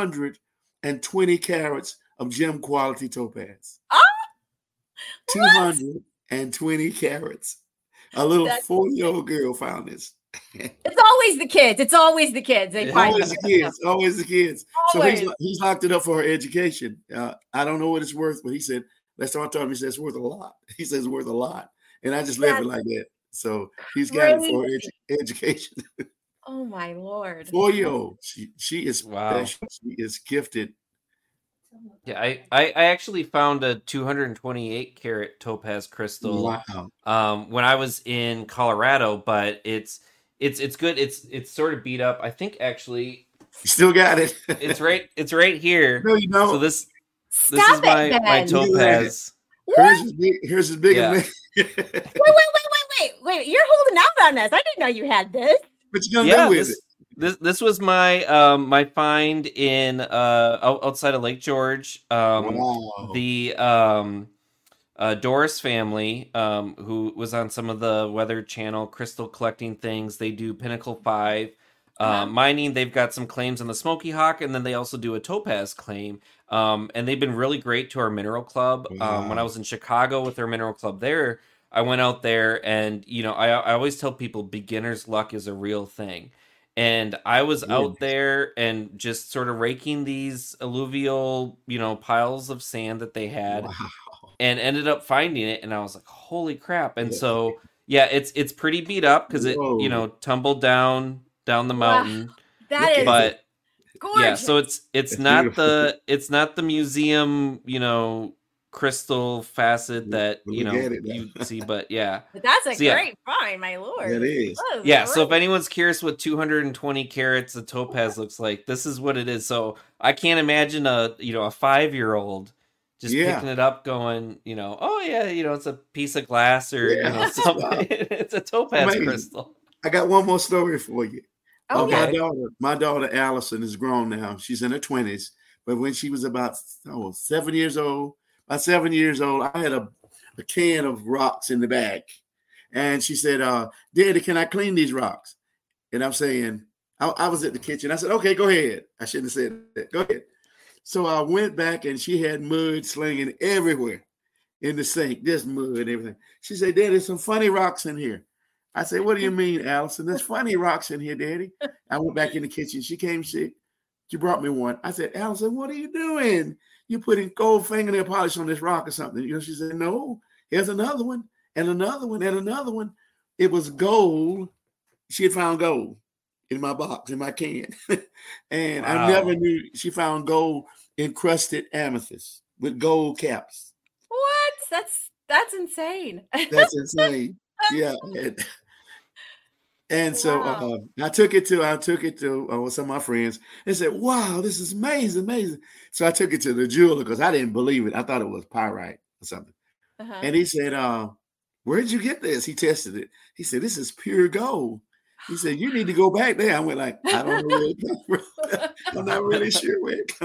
Speaker 3: 220 carats of gem quality topaz. 220 carats. A little 4-year-old girl found this.
Speaker 1: It's always the kids. It's always the kids. They find
Speaker 3: always the kids. Always the kids. Always. So he's locked it up for her education. I don't know what it's worth, but he said, last time I told him, he said it's worth a lot. He says it's worth a lot. And I just left it like that. So he's got it for education.
Speaker 1: Oh my Lord.
Speaker 3: 4-year-old. She is special. She is gifted.
Speaker 2: Yeah, I actually found a 228 carat topaz crystal.
Speaker 3: Wow.
Speaker 2: When I was in Colorado, but it's good. It's sort of beat up. I think actually
Speaker 3: you still got it.
Speaker 2: It's right here.
Speaker 3: No, you don't.
Speaker 2: So this is my topaz.
Speaker 3: Here's as big as me.
Speaker 1: Wait, you're holding out on us. I didn't know you had this.
Speaker 3: What you gonna do with it?
Speaker 2: This was my my find in outside of Lake George.
Speaker 3: Wow.
Speaker 2: The Doris family, who was on some of the Weather Channel crystal collecting things. They do Pinnacle 5 mining. They've got some claims on the Smoky Hawk, and then they also do a topaz claim. And they've been really great to our mineral club.
Speaker 3: Wow.
Speaker 2: When I was in Chicago with their mineral club there, I went out there, and I always tell people beginner's luck is a real thing. And I was out there and just sort of raking these alluvial, piles of sand that they had, and ended up finding it. And I was like, holy crap. And so, it's pretty beat up because it, tumbled down the mountain.
Speaker 1: That is
Speaker 2: but
Speaker 1: gorgeous.
Speaker 2: Yeah, so it's not the museum, crystal facet that you see, but
Speaker 1: but that's a great find, my Lord.
Speaker 3: It is.
Speaker 2: So if anyone's curious what 220 carats of topaz looks like, this is what it is. So I can't imagine a 5-year-old just picking it up, going, oh yeah, it's a piece of glass or something. It's a topaz crystal.
Speaker 3: I got one more story for you.
Speaker 2: Okay.
Speaker 3: My daughter Allison is grown now. She's in her 20s. But when she was about 7 years old, I had a can of rocks in the bag. And she said, Daddy, can I clean these rocks? And I'm saying, I was at the kitchen. I said, okay, go ahead. I shouldn't have said that. Go ahead. So I went back and she had mud slinging everywhere in the sink, just mud and everything. She said, Daddy, there's some funny rocks in here. I said, what do you mean, Allison? There's funny rocks in here, Daddy. I went back in the kitchen. She came, she brought me one. I said, Allison, what are you doing? You putting gold fingernail polish on this rock or something? She said, no, here's another one and another one and another one. It was gold. She had found gold in my box, in my can. And wow. I never knew she found gold encrusted amethyst with gold caps.
Speaker 1: What? That's insane.
Speaker 3: That's insane. Yeah. And so I took it to some of my friends and said, wow, this is amazing. So I took it to the jeweler because I didn't believe it. I thought it was pyrite or something. Uh-huh. And he said, where'd you get this? He tested it. He said, this is pure gold. He said, you need to go back there. I went like, I don't know where it came from. I'm not really sure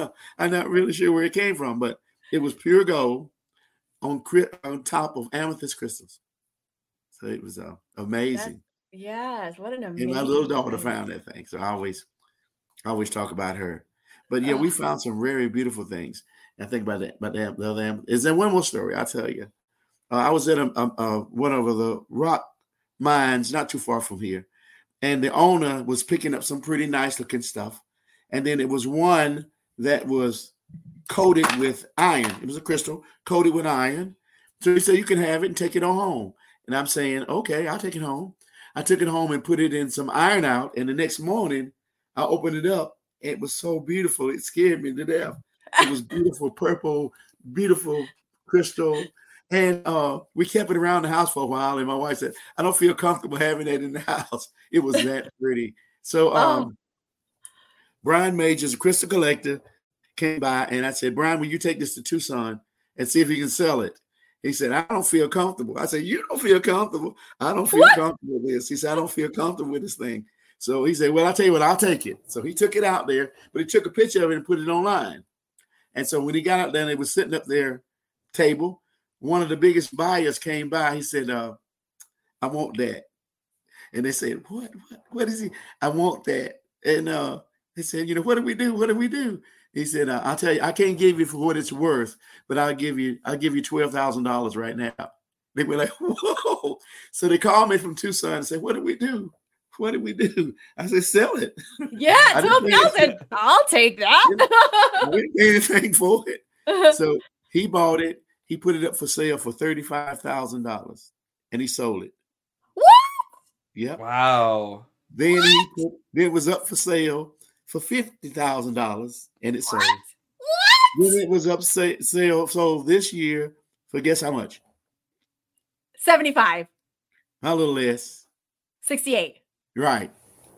Speaker 3: where it came from, but it was pure gold on top of amethyst crystals. So it was amazing.
Speaker 1: Yes, what an amazing.
Speaker 3: And my little daughter found that thing. So I always talk about her. But yeah, we found some very beautiful things. And I think about that. Is there one more story? I'll tell you. I was at one of the rock mines not too far from here. And the owner was picking up some pretty nice looking stuff. And then it was one that was coated with iron. It was a crystal coated with iron. So he said, you can have it and take it on home. And I'm saying, okay, I'll take it home. I took it home and put it in some iron out. And the next morning I opened it up. It was so beautiful. It scared me to death. It was beautiful, purple, beautiful crystal. And we kept it around the house for a while. And my wife said, I don't feel comfortable having that in the house. It was that pretty. So Brian Majors, a crystal collector, came by and I said, Brian, will you take this to Tucson and see if you can sell it? He said, I don't feel comfortable. I said, you don't feel comfortable? I don't feel comfortable with this. He said, I don't feel comfortable with this thing. So he said, well, I'll tell you what, I'll take it. So he took it out there, but he took a picture of it and put it online. And so when he got out there and it was sitting up there, table, one of the biggest buyers came by. He said, I want that. And they said, what is he? I want that. And they said, what do we do? What do we do? He said, I'll tell you, I can't give you for what it's worth, but I'll give you $12,000 right now. They were like, whoa. So they called me from Tucson and said, what do we do? What do we do? I said, sell it.
Speaker 1: Yeah, 12,000. I'll take that.
Speaker 3: We didn't pay anything for it. So he bought it. He put it up for sale for $35,000 and he sold it.
Speaker 1: What?
Speaker 3: Yep.
Speaker 2: Wow.
Speaker 3: Then it was up for sale for $50,000 and it sold.
Speaker 1: What?
Speaker 3: Then it was up sale sold this year for guess how much?
Speaker 1: 75.
Speaker 3: A little less.
Speaker 1: 68.
Speaker 3: Right.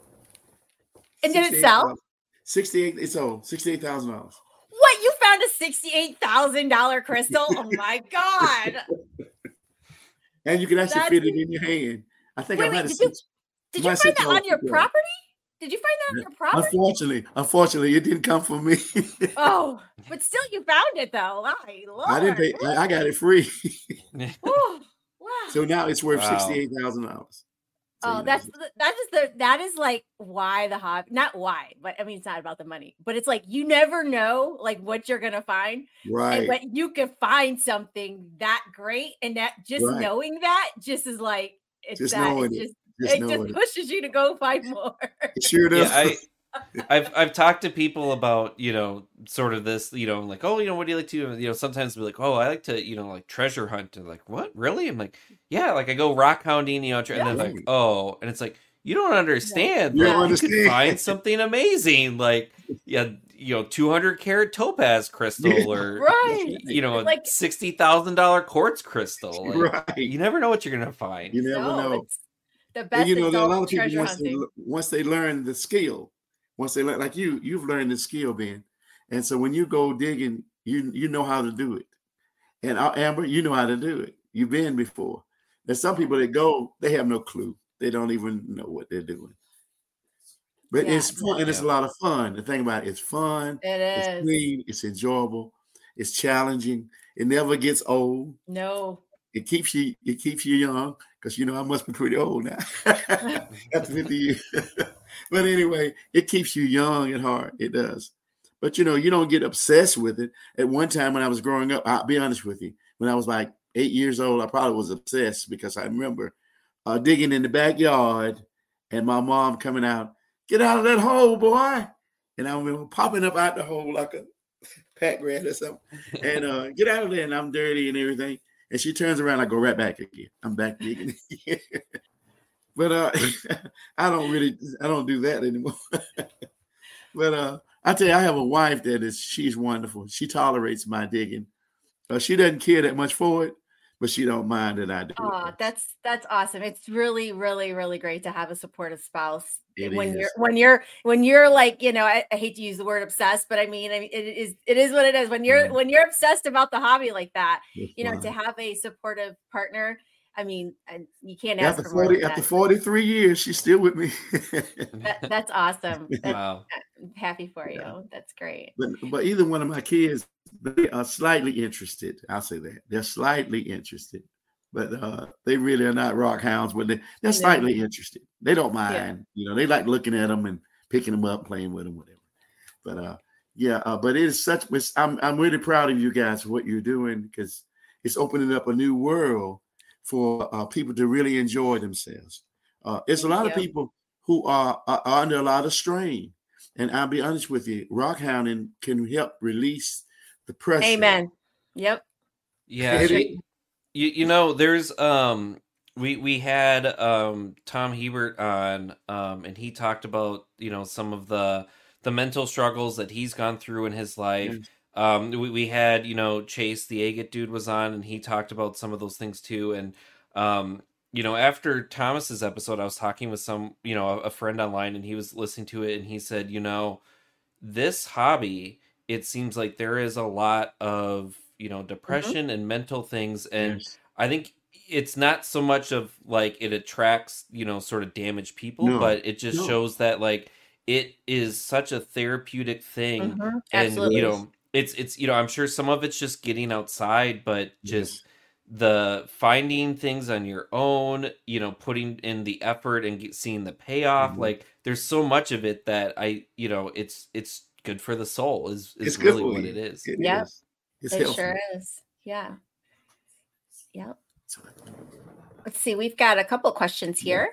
Speaker 1: And did it sell?
Speaker 3: 68. It sold $68,000.
Speaker 1: What? You found a $68,000 crystal? Oh my God.
Speaker 3: And you can actually fit it in your hand. I think I might have seen.
Speaker 1: Did you find that on your property? Did you find that on your property?
Speaker 3: Unfortunately, it didn't come from me.
Speaker 1: Oh, but still you found it though. My Lord.
Speaker 3: I didn't pay. I got it free.
Speaker 1: Oh, wow.
Speaker 3: So now it's worth $68,000.
Speaker 1: Oh, that is like why the hobby, not why, but I mean, it's not about the money, but it's like, you never know like what you're going to find.
Speaker 3: Right.
Speaker 1: But you can find something that great. And that just knowing that just is like, it just pushes you to go find more.
Speaker 3: It sure does.
Speaker 2: Yeah, I've talked to people about, sort of this, like, oh, what do you like to, sometimes be like, oh, I like to, like treasure hunt. And like, what, really? I'm like, yeah, like I go rock hounding, and then like, oh, and it's like, you don't understand.
Speaker 3: You
Speaker 2: could find something amazing, like, 200 karat topaz crystal or, like $60,000 quartz crystal. Like,
Speaker 3: right.
Speaker 2: You never know what you're going to find.
Speaker 3: You never know.
Speaker 1: The best
Speaker 3: and, there are a lot of people once they learn the skill, once they learn, like you've learned the skill, Ben. And so when you go digging, you know how to do it. And Amber, you know how to do it. You've been before. There's some people that go, they have no clue. They don't even know what they're doing. But
Speaker 1: Yeah,
Speaker 3: it's fun, and it's a lot of fun. The thing about it, it's fun,
Speaker 1: it
Speaker 3: it's
Speaker 1: is.
Speaker 3: clean, it's enjoyable, it's challenging. It never gets old.
Speaker 1: No.
Speaker 3: It keeps you young, because you know I must be pretty old now after 50 years. But anyway, it keeps you young at heart. It does. But you know, you don't get obsessed with it. At one time when I was growing up, I'll be honest with you, when I was like 8 years old, I probably was obsessed, because I remember digging in the backyard and my mom coming out, "Get out of that hole, boy." And I remember popping up out the hole like a pack rat or something. And get out of there, and I'm dirty and everything. And she turns around, I go right back again. I'm back digging again. But I don't do that anymore. But I tell you, I have a wife she's wonderful. She tolerates my digging. She doesn't care that much for it, but she don't mind that I do
Speaker 1: Oh,
Speaker 3: it.
Speaker 1: that's awesome. It's really, really, really great to have a supportive spouse
Speaker 3: It
Speaker 1: when
Speaker 3: is.
Speaker 1: you're like, I hate to use the word obsessed, but I mean it is what it is. When you're obsessed about the hobby like that,
Speaker 3: It's
Speaker 1: to
Speaker 3: fun.
Speaker 1: have a supportive partner, I mean, you can't ask for more than
Speaker 3: After
Speaker 1: that.
Speaker 3: 43 years, she's still with me.
Speaker 1: That's awesome.
Speaker 2: Wow.
Speaker 1: I'm happy for you.
Speaker 3: Yeah.
Speaker 1: That's great.
Speaker 3: But either one of my kids, they are slightly interested. I'll say that. They're slightly interested. But they really are not rock hounds, but they're slightly interested. They don't mind.
Speaker 1: Yeah.
Speaker 3: They like looking at them and picking them up, playing with them, whatever. But it is I'm really proud of you guys for what you're doing, because it's opening up a new world for people to really enjoy themselves. It's a lot of people who are under a lot of strain. And I'll be honest with you, rock hounding can help release the pressure.
Speaker 1: Amen. Yep.
Speaker 2: Yeah. There's we had Tom Hebert on, and he talked about some of the mental struggles that he's gone through in his life.
Speaker 3: Yes.
Speaker 2: We had Chase, the agate dude, was on, and he talked about some of those things too. And after Thomas's episode, I was talking with a friend online, and he was listening to it, and he said, this hobby, it seems like there is a lot of depression and mental things, and
Speaker 3: Yes.
Speaker 2: I think it's not so much of like it attracts sort of damaged people, but it just shows that like it is such a therapeutic thing.
Speaker 1: Absolutely.
Speaker 2: And it's I'm sure some of it's just getting outside, but just the finding things on your own, putting in the effort and seeing the payoff. Like there's so much of it that it's good for the soul is really what it is.
Speaker 1: Yeah, it
Speaker 3: healthy.
Speaker 1: sure is. Yeah. Yep. Let's see. We've got a couple questions here.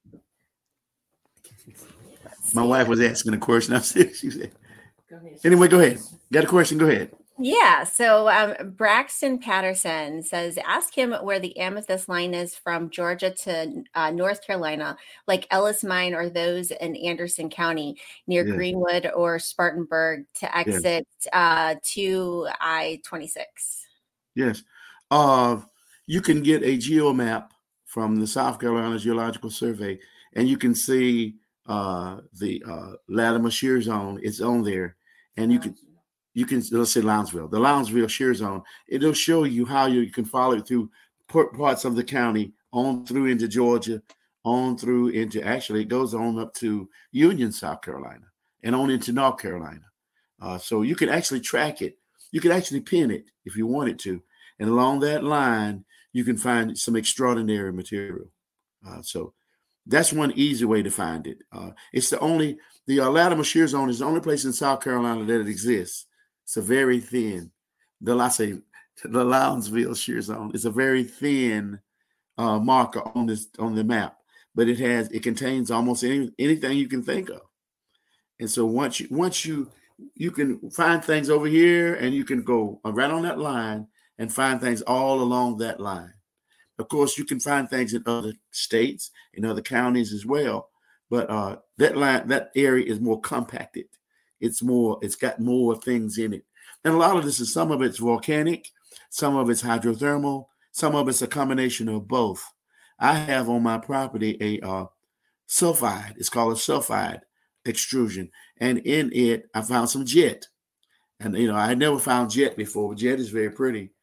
Speaker 3: My wife was asking a question. She said, anyway, go ahead. Got a question? Go ahead.
Speaker 1: Yeah. So Braxton Patterson says, ask him where the Amethyst line is from Georgia to North Carolina, like Ellis Mine or those in Anderson County near Greenwood or Spartanburg to exit to I-26.
Speaker 3: Yes. You can get a geomap from the South Carolina Geological Survey, and you can see the Latimer Shear Zone. It's on there, and you can let's say Lounsville, the Lounsville Shear Zone. It'll show you how you can follow it through parts of the county, on through into Georgia, on through into, actually it goes on up to Union, South Carolina, and on into North Carolina. So you can actually track it. You can actually pin it if you wanted to. And along that line, you can find some extraordinary material. So that's one easy way to find it. It's the Latimer Shear Zone is the only place in South Carolina that it exists. It's a very thin, the Lounsville Shear Zone is a very thin marker on the map, but it contains almost anything you can think of. And so once you can find things over here, and you can go right on that line and find things all along that line. Of course, you can find things in other states, in other counties as well. But that area is more compacted. It's got more things in it. And a lot of this some of it's volcanic, some of it's hydrothermal, some of it's a combination of both. I have on my property a sulfide. It's called a sulfide extrusion. And in it, I found some jet. And, I had never found jet before. Jet is very pretty.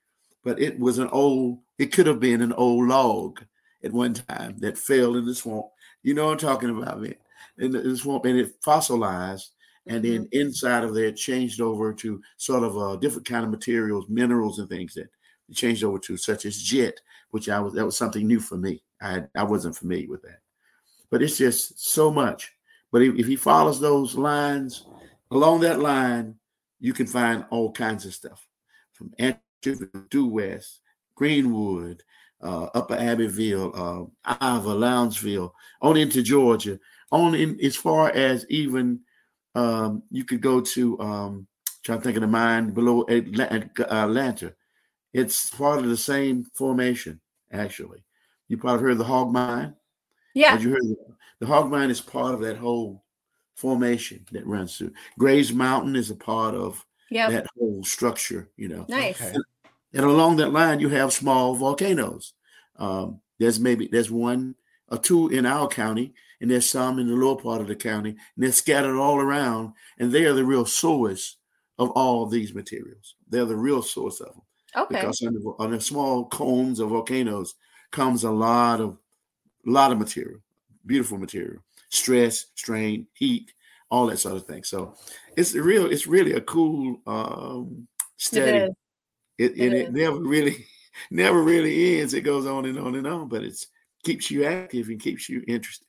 Speaker 3: but it was it could have been an old log at one time that fell in the swamp. You know what I'm talking about, man. In the swamp, and it fossilized, and then inside of there it changed over to sort of a different kind of materials, minerals and things that it changed over to, such as jet, which that was something new for me. I wasn't familiar with that. But it's just so much. But if he follows those lines, along that line, you can find all kinds of stuff. From Antiochville, due west, Greenwood, Upper Abbeville, Ivor, Loungeville, on into Georgia, on in as far as even you could go to, trying to think of the mine below Atlanta. It's part of the same formation, actually. You probably heard of the Hog Mine.
Speaker 1: Yeah.
Speaker 3: Had you heard the Hog Mine is part of that whole formation that runs through. Grays Mountain is a part of that whole structure, you know.
Speaker 1: Nice.
Speaker 2: Okay.
Speaker 3: And along that line, you have small volcanoes. There's one or two in our county, and there's some in the lower part of the county, and they're scattered all around, and they are the real source of all of these materials. They're the real source of them.
Speaker 1: Okay.
Speaker 3: Because on the small cones of volcanoes comes a lot of material, beautiful material, stress, strain, heat, all that sort of thing. So it's really a cool study. It never really ends. It goes on and on and on, but it keeps you active and keeps you interested.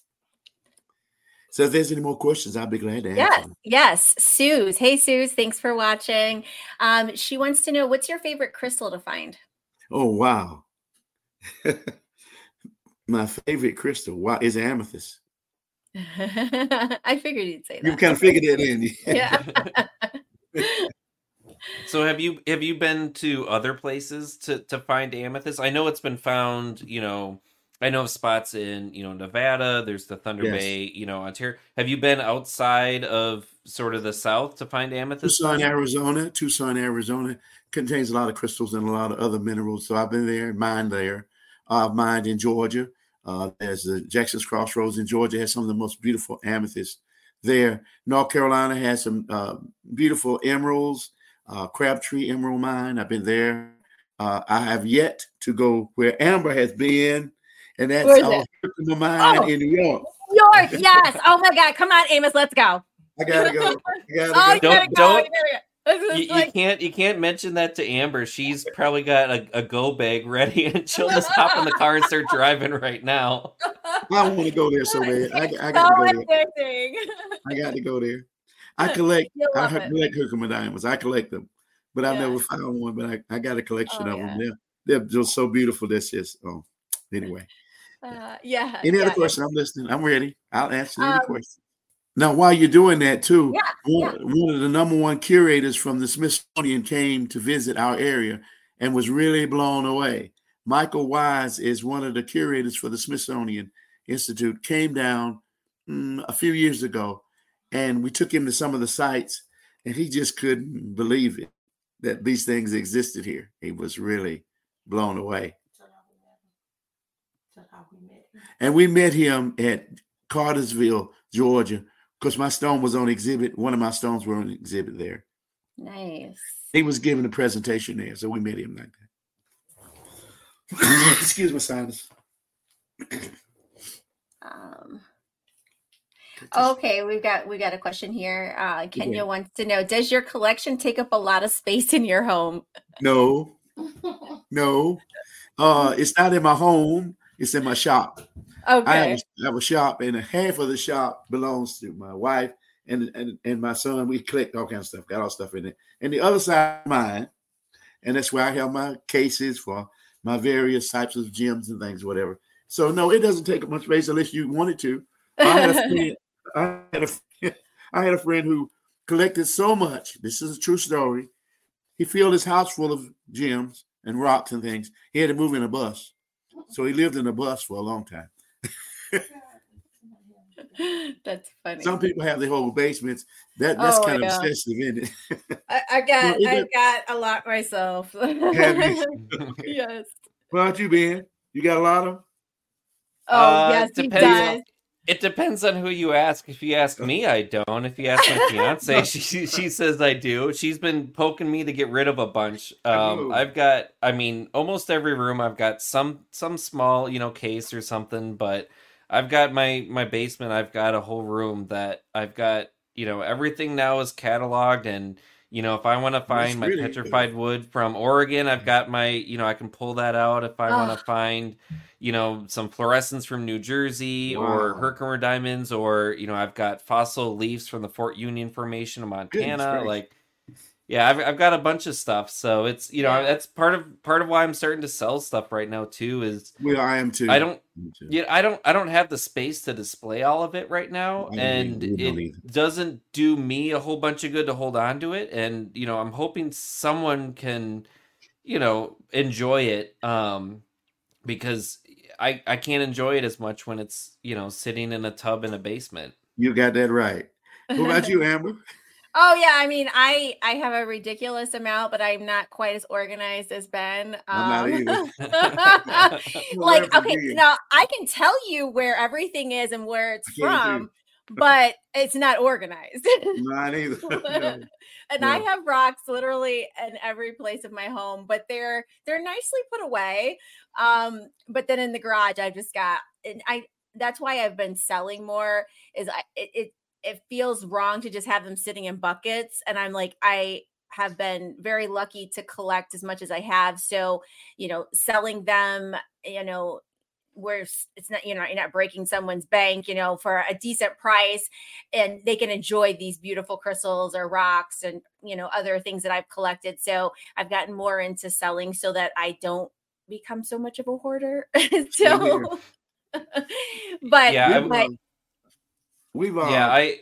Speaker 3: So if there's any more questions, I'll be glad to answer them.
Speaker 1: Yes. Suze. Hey, Suze. Thanks for watching. She wants to know, what's your favorite crystal to find?
Speaker 3: Oh, wow. My favorite crystal is amethyst.
Speaker 1: I figured you'd say that.
Speaker 3: You kind of figured it in.
Speaker 1: Yeah.
Speaker 2: So have you been to other places to find amethyst? I know it's been found, I know of spots in, Nevada, there's the Thunder Bay, Ontario. Have you been outside of sort of the South to find amethyst?
Speaker 3: Tucson, Arizona contains a lot of crystals and a lot of other minerals. So I've been there, mined there. I've mined in Georgia. There's the Jackson's Crossroads in Georgia has some of the most beautiful amethysts there. North Carolina has some beautiful emeralds, Crabtree Emerald Mine. I've been there. I have yet to go where Amber has been, and that's the mine in New York.
Speaker 1: York, yes. Oh my God. Come on, Amos, let's go.
Speaker 3: I gotta go.
Speaker 2: You can't mention that to Amber. She's probably got a go bag ready, and she'll just hop in the car and start driving right now.
Speaker 3: I want to go there so bad. I got to go there. I got to go there. I collect Herkimer diamonds. I collect them, but I've never found one. But I got a collection of them. They're just so beautiful. That's just anyway. Any other question? I'm listening. I'm ready. I'll answer any question. Now, while you're doing that too, one of the number one curators from the Smithsonian came to visit our area and was really blown away. Michael Wise is one of the curators for the Smithsonian Institute, came down a few years ago, and we took him to some of the sites, and he just couldn't believe it that these things existed here. He was really blown away. And we met him at Cartersville, Georgia, because my stone was on exhibit. One of my stones were on exhibit there.
Speaker 1: Nice.
Speaker 3: He was giving a presentation there, so we met him like that. Excuse my sinus.
Speaker 1: Okay, we got a question here. Kenya wants to know, does your collection take up a lot of space in your home?
Speaker 3: No. It's not in my home. It's in my shop.
Speaker 1: Okay.
Speaker 3: I have a shop, and half of the shop belongs to my wife and my son. We collect all kinds of stuff, got all stuff in it. And the other side is mine, and that's where I have my cases for my various types of gems and things, whatever. So no, it doesn't take up much space unless you wanted to. I had a friend who collected so much. This is a true story. He filled his house full of gems and rocks and things. He had to move in a bus. So he lived in a bus for a long time.
Speaker 1: That's funny.
Speaker 3: Some people have their whole basements. That's kind of excessive, isn't it?
Speaker 1: I got a lot myself.
Speaker 3: Okay.
Speaker 1: Yes.
Speaker 3: Well, aren't you been? You got a lot of?
Speaker 1: Oh, yes, he does.
Speaker 2: It depends on who you ask. If you ask me, I don't. If you ask my fiance, she says I do. She's been poking me to get rid of a bunch. I've got, I mean, almost every room I've got some small, case or something, but I've got my basement, I've got a whole room that I've got, everything now is cataloged, and if I want to find my petrified wood from Oregon, I've got my, I can pull that out. If I want to find some fluorescence from New Jersey or Herkimer diamonds, or, I've got fossil leaves from the Fort Union Formation of Montana. Like, yeah, I've got a bunch of stuff. So it's, that's part of why I'm starting to sell stuff right now too, is
Speaker 3: I am too.
Speaker 2: I don't have the space to display all of it right now. And it doesn't do me a whole bunch of good to hold on to it. And, I'm hoping someone can, enjoy it. Because I can't enjoy it as much when it's, sitting in a tub in a basement.
Speaker 3: You got that right. What about you, Amber?
Speaker 1: Oh yeah, I mean, I have a ridiculous amount, but I'm not quite as organized as Ben.
Speaker 3: I'm not
Speaker 1: either. Like, okay, now I can tell you where everything is and where it's from, but it's not organized.
Speaker 3: Not either. No.
Speaker 1: And I have rocks literally in every place of my home, but they're nicely put away. But then in the garage, I've just got, and that's why I've been selling more. Is it feels wrong to just have them sitting in buckets, and I'm like, I have been very lucky to collect as much as I have. So, selling them, where it's not, you're not breaking someone's bank, for a decent price, and they can enjoy these beautiful crystals or rocks and, other things that I've collected. So I've gotten more into selling so that I don't become so much of a hoarder. So, but
Speaker 3: we've
Speaker 2: Go ahead,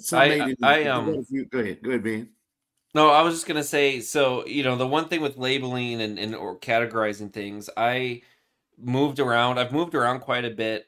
Speaker 3: Ben.
Speaker 2: No, I was just gonna say, so the one thing with labeling and or categorizing things, I've moved around quite a bit.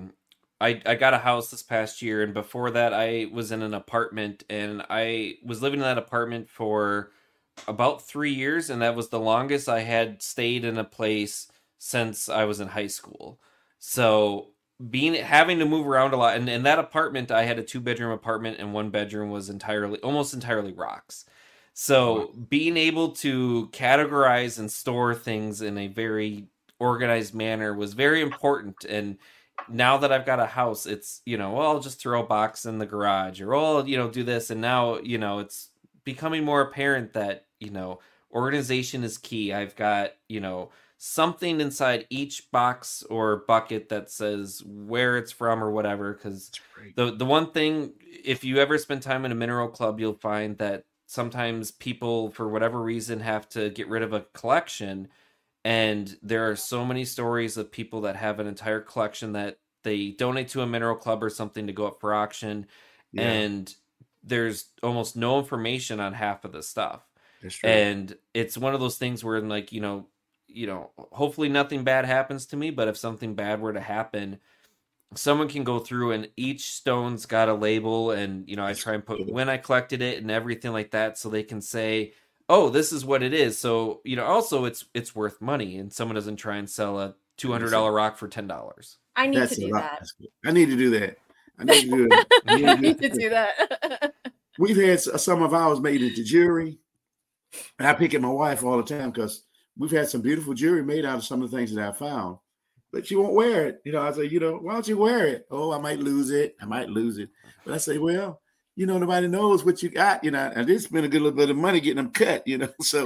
Speaker 2: I got a house this past year, and before that I was in an apartment, and I was living in that apartment for about 3 years, and that was the longest I had stayed in a place since I was in high school. So having to move around a lot, and in that apartment I had a 2-bedroom apartment, and 1 bedroom was almost entirely rocks. So being able to categorize and store things in a very organized manner was very important. And now that I've got a house, it's, I'll just throw a box in the garage, or do this, and now it's becoming more apparent that organization is key. I've got something inside each box or bucket that says where it's from or whatever. Because the one thing, if you ever spend time in a mineral club, you'll find that sometimes people, for whatever reason, have to get rid of a collection. And there are so many stories of people that have an entire collection that they donate to a mineral club or something to go up for auction. Yeah. And there's almost no information on half of the stuff.
Speaker 3: That's true.
Speaker 2: And it's one of those things where, like, hopefully nothing bad happens to me, but if something bad were to happen, someone can go through and each stone's got a label, and I try and put when I collected it and everything like that, so they can say, oh, this is what it is. So also it's worth money, and someone doesn't try and sell a $200 rock for $10.
Speaker 1: I need to do that.
Speaker 3: I need to do that. I need to do that. We've had some of ours made into jewelry, and I pick at my wife all the time because we've had some beautiful jewelry made out of some of the things that I found, but she won't wear it. I say, why don't you wear it? Oh, I might lose it. But I say, well, nobody knows what you got, and it's been a good little bit of money getting them cut, so,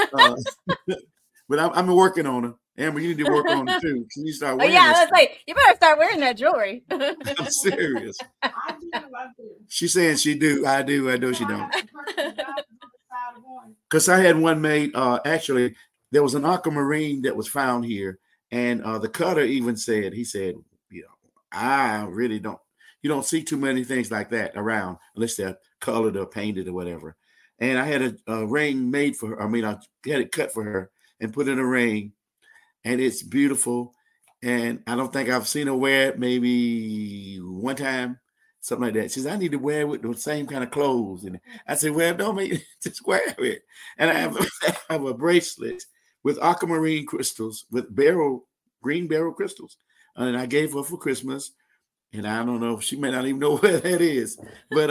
Speaker 3: but I'm working on it. Amber, you need to work on it too. Can you start wearing
Speaker 1: that's like, you better start wearing that jewelry.
Speaker 3: I'm serious.
Speaker 4: I do.
Speaker 3: She's saying she do. I do. I know she don't. Because I had one made, actually, there was an aquamarine that was found here, and the cutter even said, I really don't, you don't see too many things like that around unless they're colored or painted or whatever. And I had a ring made for her. I had it cut for her and put in a ring, and it's beautiful. And I don't think I've seen her wear it maybe one time, something like that. She says, I need to wear it with the same kind of clothes. And I said, well, don't make just wear it. And I have a bracelet with aquamarine crystals, with green beryl crystals. And I gave her for Christmas. and I don't know. She may not even know where that is, but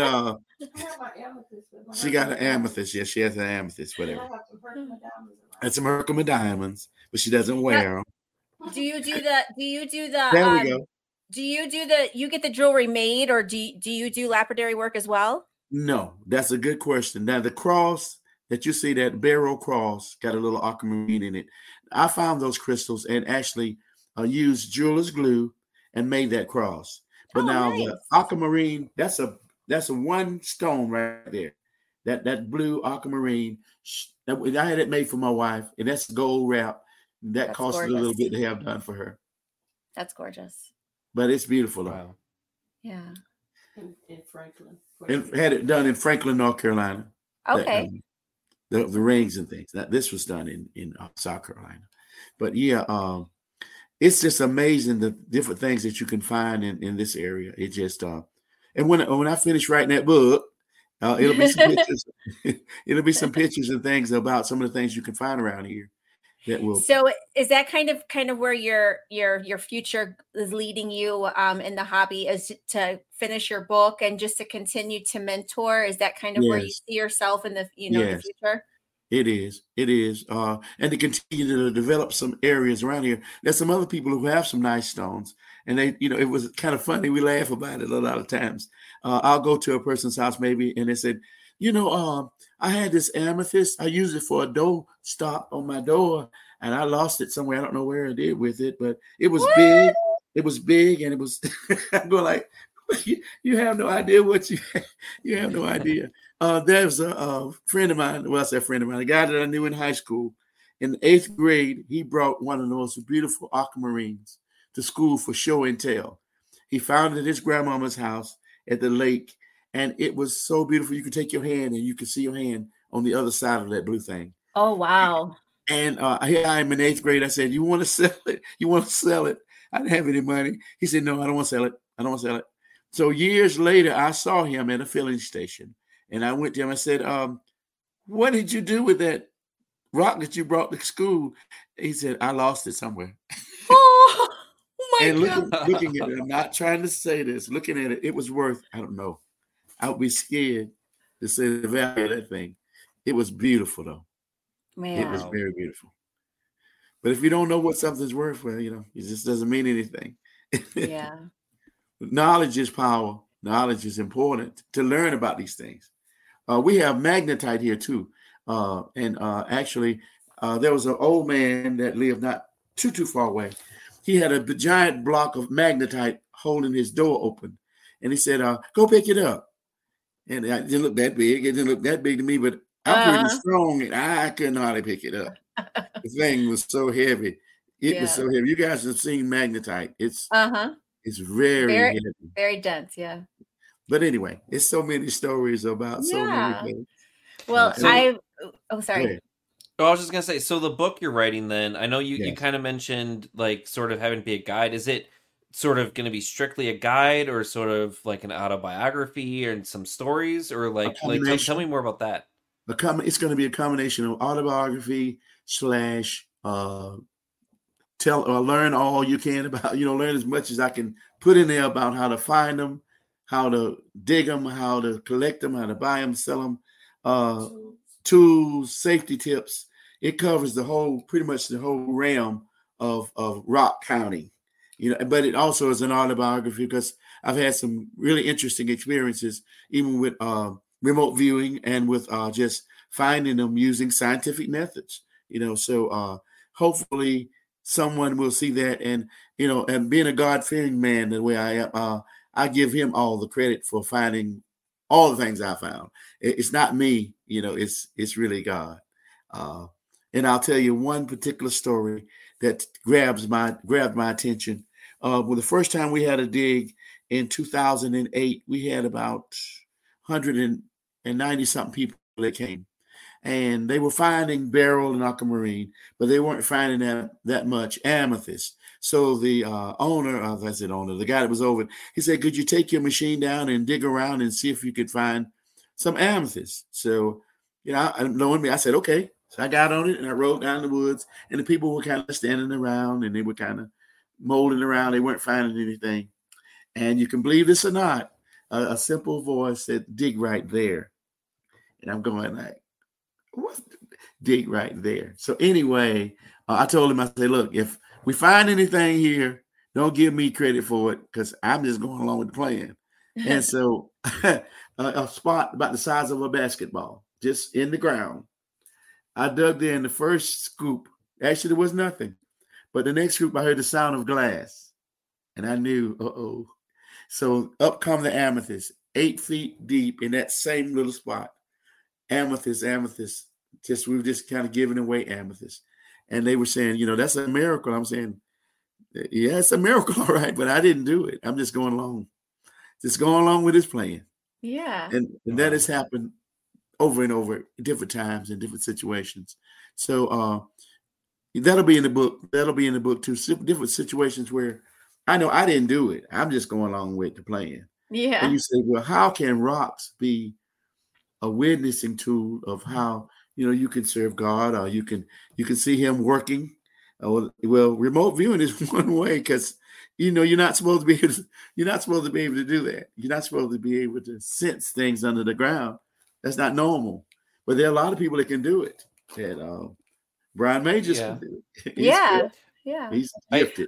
Speaker 3: she got an amethyst. Yes, she has an amethyst. Whatever. And some Herkimer diamonds, but she doesn't wear them.
Speaker 1: Do you do the?
Speaker 3: There we go.
Speaker 1: Do you do the? You get the jewelry made, or do you do lapidary work as well?
Speaker 3: No, that's a good question. Now the cross that you see, that beryl cross, got a little aquamarine in it. I found those crystals and actually used jeweler's glue and made that cross. But now
Speaker 1: nice.
Speaker 3: the aquamarine, that's a one stone right there. That blue aquamarine, I had it made for my wife, and that's gold wrap. That cost a little bit to have done for her.
Speaker 1: That's gorgeous.
Speaker 3: But it's beautiful though.
Speaker 2: Wow.
Speaker 1: Yeah.
Speaker 4: In Franklin.
Speaker 3: And had it done in Franklin, North Carolina.
Speaker 1: Okay.
Speaker 3: The rings and things. This was done in South Carolina. But yeah, it's just amazing the different things that you can find in this area. It just and when I finish writing that book, it'll be some pictures. It'll be some pictures and things about some of the things you can find around here. That will.
Speaker 1: So is that kind of where your future is leading you in the hobby, is to finish your book and just to continue to mentor? Is that kind of where you see yourself in the the future?
Speaker 3: It is. And to continue to develop some areas around here. There's some other people who have some nice stones, and they, it was kind of funny. We laugh about it a lot of times. I'll go to a person's house maybe, and they said, I had this amethyst. I used it for a door stop on my door, and I lost it somewhere. I don't know where I did with it, but it was big. It was big, and it was. I go like, you have no idea what you have no idea. There's a friend of mine. Well, I say friend of mine, a guy that I knew in high school. In the 8th grade, he brought one of the most beautiful aquamarines to school for show and tell. He found it at his grandmama's house at the lake. And it was so beautiful. You could take your hand and you could see your hand on the other side of that blue thing.
Speaker 1: Oh, wow.
Speaker 3: And here I am in 8th grade. I said, you want to sell it? You want to sell it? I didn't have any money. He said, no, I don't want to sell it. I don't want to sell it. So years later, I saw him at a filling station. And I went to him. I said, what did you do with that rock that you brought to school? He said, I lost it somewhere.
Speaker 1: Oh my
Speaker 3: God. Looking at it, I'm not trying to say this. Looking at it, it was worth, I don't know. I would be scared to say the value of that thing. It was beautiful, though.
Speaker 1: Man.
Speaker 3: It was very beautiful. But if you don't know what something's worth, well, it just doesn't mean anything.
Speaker 1: Yeah.
Speaker 3: Knowledge is power. Knowledge is important to learn about these things. We have magnetite here, too. Actually, there was an old man that lived not too far away. He had a giant block of magnetite holding his door open. And he said, go pick it up. And it didn't look that big. It didn't look that big to me, but I'm pretty strong, and I couldn't hardly pick it up. The thing was so heavy. It was so heavy. You guys have seen magnetite. It's very heavy.
Speaker 1: Very dense, yeah.
Speaker 3: But anyway, it's so many stories about so many things.
Speaker 1: Well, sorry.
Speaker 2: Oh, I was just gonna say, so the book you're writing, then I know you kind of mentioned like sort of having to be a guide. Is it sort of going to be strictly a guide, or sort of like an autobiography and some stories, or like tell me more about that?
Speaker 3: It's going to be a combination of autobiography / learn all you can about, learn as much as I can put in there about how to find them, how to dig them, how to collect them, how to buy them, sell them, tools, safety tips. It covers pretty much the whole realm of Rock County. But it also is an autobiography because I've had some really interesting experiences, even with remote viewing and with just finding them using scientific methods. So hopefully someone will see that, and and being a God-fearing man the way I am, I give him all the credit for finding all the things I found. It's not me, it's really God. And I'll tell you one particular story that grabbed my attention. Well, the first time we had a dig in 2008, we had about 190 something people that came, and they were finding beryl and aquamarine, but they weren't finding that much amethyst. So the the guy that was over, he said, could you take your machine down and dig around and see if you could find some amethyst? So, knowing me, I said, okay. So I got on it and I rode down the woods, and the people were kind of standing around and they were kind of molding around. They weren't finding anything. And you can believe this or not, a simple voice said, dig right there. And I'm going like, what? Dig right there. So anyway, I told him, I said, look, if we find anything here, don't give me credit for it because I'm just going along with the plan. And so a spot about the size of a basketball, just in the ground. I dug there in the first scoop. Actually, there was nothing. But the next scoop, I heard the sound of glass. And I knew, uh-oh. So up come the amethyst, 8 feet deep in that same little spot. Amethyst. We were just kind of giving away amethyst. And they were saying, you know, that's a miracle. I'm saying, yeah, it's a miracle, all right, but I didn't do it. I'm just going along with this plan.
Speaker 1: Yeah.
Speaker 3: And that has happened over and over, different times in different situations. So that'll be in the book. That'll be in the book too. Different situations where I know I didn't do it. I'm just going along with the plan.
Speaker 1: Yeah.
Speaker 3: And you say, well, how can rocks be a witnessing tool of how, you know, you can serve God, or you can see him working? Well, remote viewing is one way, because you know you're not supposed to be able to do that. You're not supposed to be able to sense things under the ground. That's not normal. But there are a lot of people that can do it. And Brian Majors can do it. He's gifted.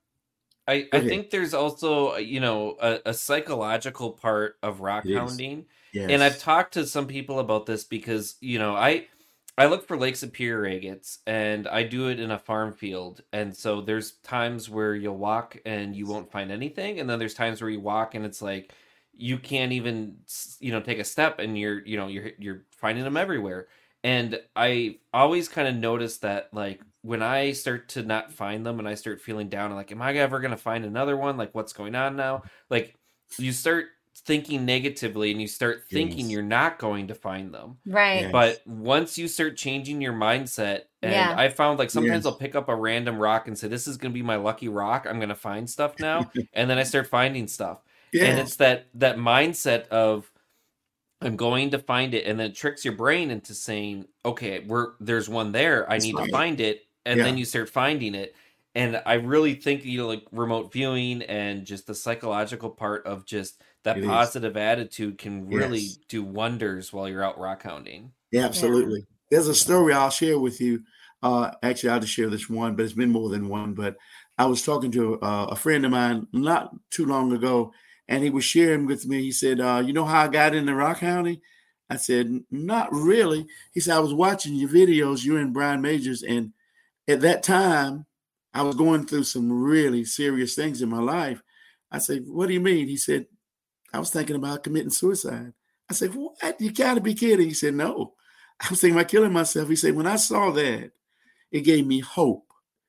Speaker 2: I think there's also, you know, a psychological part of rock hounding.
Speaker 3: Yes.
Speaker 2: And I've talked to some people about this because, you know, I look for Lake Superior agates, and I do it in a farm field. And so there's times where you'll walk and you won't find anything. And then there's times where you walk and it's like, you can't even, you know, take a step, and you're finding them everywhere. And I always kind of notice that, like, when I start to not find them and I start feeling down, I'm like, am I ever going to find another one? Like, what's going on now? Like, you start thinking negatively and you start thinking you're not going to find them.
Speaker 1: Right.
Speaker 3: Yes.
Speaker 2: But once you start changing your mindset, and I found, like, sometimes I'll pick up a random rock and say, this is going to be my lucky rock. I'm going to find stuff now. And then I start finding stuff.
Speaker 3: Yeah.
Speaker 2: And it's that mindset of, I'm going to find it, and then it tricks your brain into saying, okay, there's one there. I need to find it. And then you start finding it. And I really think, you know, like, remote viewing and just the psychological part of just that positive attitude can really do wonders while you're out rock hounding.
Speaker 3: Yeah, absolutely. There's a story I'll share with you. Actually, I'll just share this one, but it's been more than one. But I was talking to a friend of mine not too long ago, and he was sharing with me. He said, you know how I got into rock hounding? I said, not really. He said, I was watching your videos, you and Brian Majors, and at that time, I was going through some really serious things in my life. I said, what do you mean? He said, I was thinking about committing suicide. I said, what? You got to be kidding. He said, no. I was thinking about killing myself. He said, when I saw that, it gave me hope.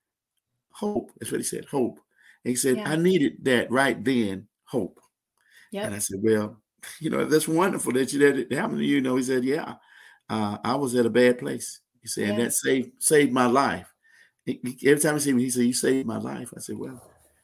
Speaker 3: Hope. That's what he said, hope. And he said, I needed that right then, hope. Yep. And I said, well, you know, that's wonderful that it happened to you. You know, he said, I was at a bad place. He said, and that saved my life. Every time he see me, he said, you saved my life. I said, well.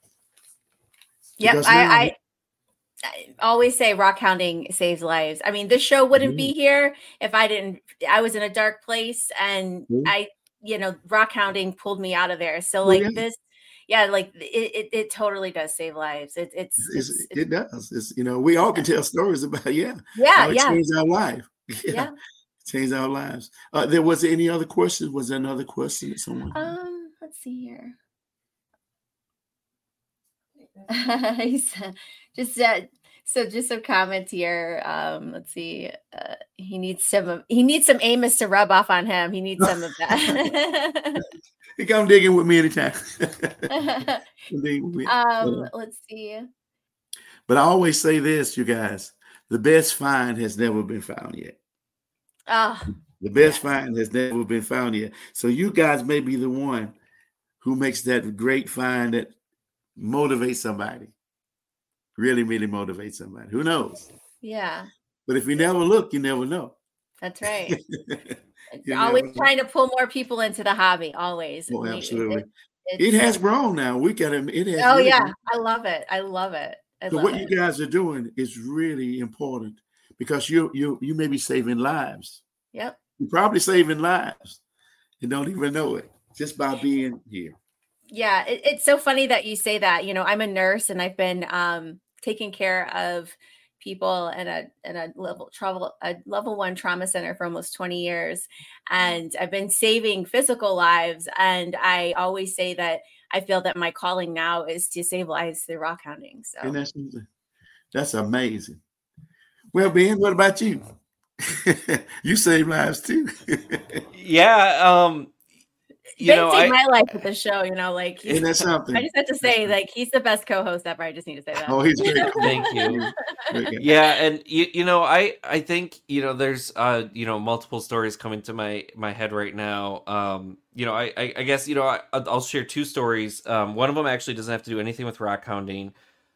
Speaker 1: Yep, I always say rock hounding saves lives. I mean, this show wouldn't be here if I was in a dark place, and rock hounding pulled me out of there. So this, like it totally does save lives. It
Speaker 3: does. It's, you know, we all can tell stories about, how it changed our life. Yeah. Changed our lives. There was any other questions? Was there another question that someone?
Speaker 1: Let's see here. Just some comments here. Let's see. He needs some Amos to rub off on him. He needs some of that.
Speaker 3: He come digging with me anytime.
Speaker 1: Let's see.
Speaker 3: But I always say this, you guys: the best find has never been found yet. The best find has never been found yet. So you guys may be the one who makes that great find that motivates somebody. Really, really motivates somebody. Who knows?
Speaker 1: Yeah.
Speaker 3: But if you never look, you never know.
Speaker 1: That's right. Always trying to pull more people into the hobby. Always.
Speaker 3: Oh, absolutely. It has grown now. It has.
Speaker 1: Oh, really grown. I love it. I love it.
Speaker 3: You guys are doing is really important, because you may be saving lives.
Speaker 1: Yep.
Speaker 3: You're probably saving lives. You don't even know it just by being here.
Speaker 1: Yeah, it's so funny that you say that. You know, I'm a nurse, and I've been taking care of people in a level 1 trauma center for almost 20 years. And I've been saving physical lives. And I always say that I feel that my calling now is to save lives through rock hounding. So
Speaker 5: And that's amazing. Well, Ben, what about you? You save lives too.
Speaker 2: Yeah.
Speaker 1: Ben saved my life with the show, like
Speaker 5: Isn't that something?
Speaker 1: I just have to say, like, he's the best co-host ever. I just need to say that.
Speaker 5: Oh, he's great.
Speaker 2: Thank you. Yeah, and I think there's multiple stories coming to my head right now. I guess I'll share two stories. One of them actually doesn't have to do anything with rock hounding.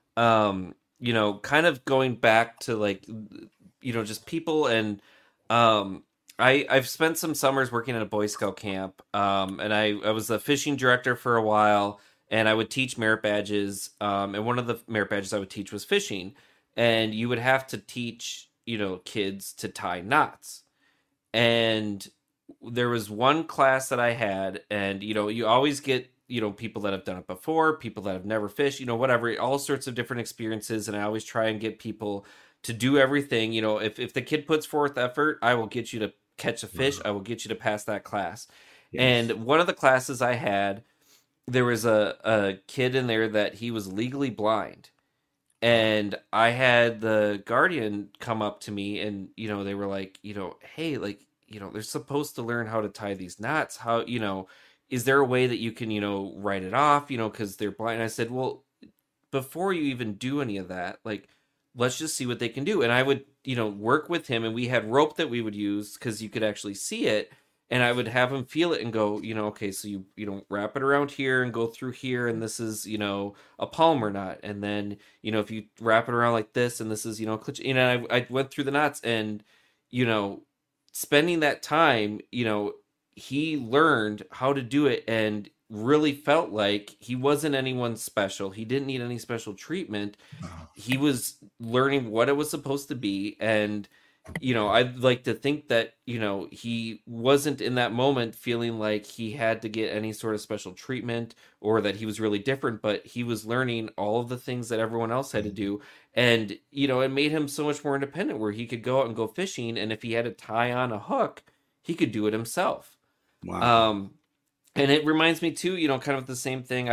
Speaker 2: Kind of going back to like just people and I've spent some summers working at a Boy Scout camp, and I was the fishing director for a while, and I would teach merit badges, and one of the merit badges I would teach was fishing, and you would have to teach, kids to tie knots. And there was one class that I had, and, you always get, people that have done it before, people that have never fished, whatever, all sorts of different experiences, and I always try and get people to do everything. If the kid puts forth effort, I will get you to catch a fish. I will get you to pass that class. Yes. And one of the classes I had, there was a kid in there that he was legally blind. And I had the guardian come up to me and, they were like, hey, like, they're supposed to learn how to tie these knots. How, is there a way that you can, write it off, because they're blind? And I said, well, before you even do any of that, like, let's just see what they can do. And I would, work with him, and we had rope that we would use because you could actually see it. And I would have him feel it and go, okay, so you wrap it around here and go through here. And this is, a Palmer knot. And then, if you wrap it around like this, and this is, clutch. I went through the knots, and, spending that time, he learned how to do it and really felt like he wasn't anyone special. He didn't need any special treatment. He was learning what it was supposed to be. And, I'd like to think that, he wasn't in that moment feeling like he had to get any sort of special treatment or that he was really different, but he was learning all of the things that everyone else had to do. And, it made him so much more independent, where he could go out and go fishing. And if he had to tie on a hook, he could do it himself. Wow. And it reminds me too, kind of the same thing.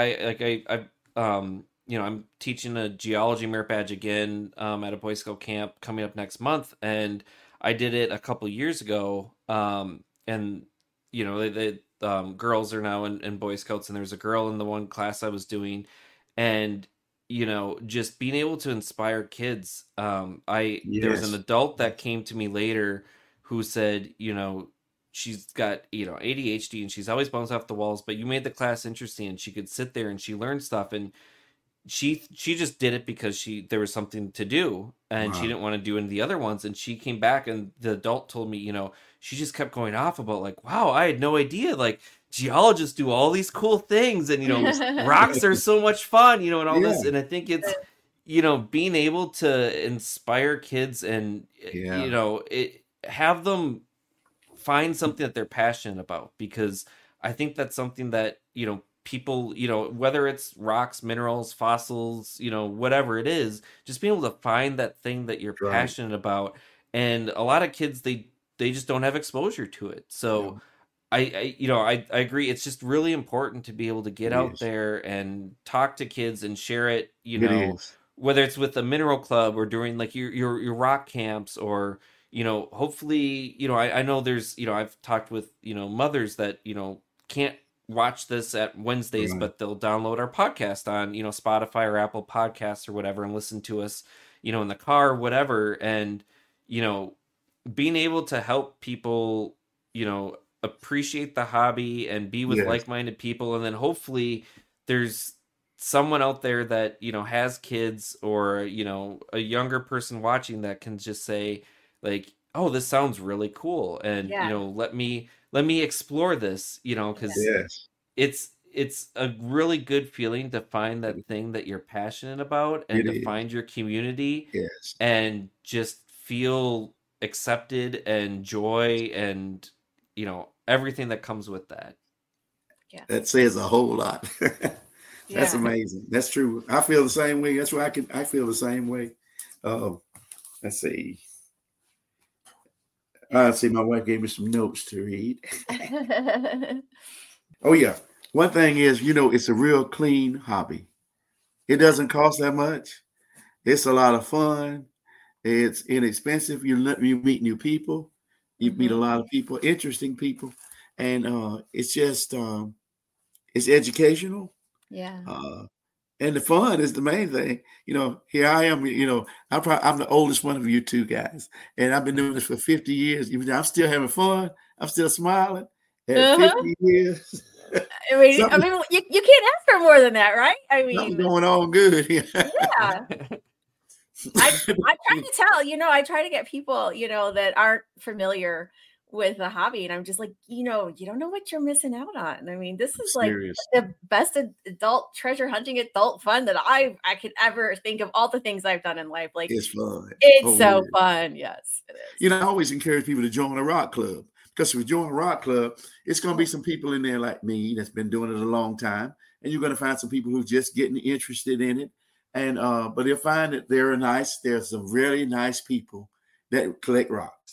Speaker 2: I'm teaching a geology merit badge again at a Boy Scout camp coming up next month, and I did it a couple years ago. And the girls are now in Boy Scouts, and there's a girl in the one class I was doing, and just being able to inspire kids. Yes. There was an adult that came to me later who said, she's got, ADHD and she's always bounced off the walls, but you made the class interesting, and she could sit there and she learned stuff, and she just did it because there was something to do, and she didn't want to do any of the other ones. And she came back, and the adult told me, she just kept going off about like, wow, I had no idea, like, geologists do all these cool things, and rocks are so much fun, and all this. And I think it's being able to inspire kids and have them find something that they're passionate about, because I think that's something that people, whether it's rocks, minerals, fossils, whatever it is, just being able to find that thing that you're passionate about. And a lot of kids, they just don't have exposure to it. So I agree. It's just really important to be able to get out there and talk to kids and share it, whether it's with the mineral club or during like your rock camps, or hopefully, I know there's, I've talked with, mothers that, can't watch this at Wednesdays, but they'll download our podcast on, Spotify or Apple Podcasts or whatever, and listen to us, in the car or whatever. And, being able to help people, appreciate the hobby and be with like-minded people. And then hopefully there's someone out there that, has kids, or, a younger person watching that can just say like, oh, this sounds really cool. And, let me explore this, because it's a really good feeling to find that thing that you're passionate about, and to find your community and just feel accepted and joy and, everything that comes with that.
Speaker 5: Yeah. That says a whole lot.
Speaker 3: That's
Speaker 1: Yeah.
Speaker 3: amazing. That's true. I feel the same way. That's why I feel the same way. Let's see. See, my wife gave me some notes to read. Oh yeah. One thing is, it's a real clean hobby. It doesn't cost that much. It's a lot of fun. It's inexpensive. You meet new people. You meet a
Speaker 1: Mhm.
Speaker 3: lot of people, interesting people, and it's just it's educational.
Speaker 1: Yeah.
Speaker 3: And the fun is the main thing. Here I am. I'm the oldest one of you two guys, and I've been doing this for 50 years. Even though I'm still having fun. I'm still smiling at
Speaker 1: Uh-huh.
Speaker 3: 50 years.
Speaker 1: I
Speaker 3: something,
Speaker 1: mean, you can't ask for more than that, right? I
Speaker 3: something
Speaker 1: mean,
Speaker 3: going on good here.
Speaker 1: yeah. I try to tell, I try to get people, that aren't familiar with the hobby. And I'm just like, you don't know what you're missing out on. I mean, this is like
Speaker 3: Serious.
Speaker 1: the best adult treasure hunting adult fun that I could ever think of all the things I've done in life. Like
Speaker 3: It's fun.
Speaker 1: it's
Speaker 3: Oh,
Speaker 1: so
Speaker 3: yeah.
Speaker 1: fun. Yes, it is.
Speaker 3: I always encourage people to join a rock club because if you join a rock club, it's going to be some people in there like me that's been doing it a long time, and you're going to find some people who are just getting interested in it. And but you'll find that there's some really nice people that collect rocks.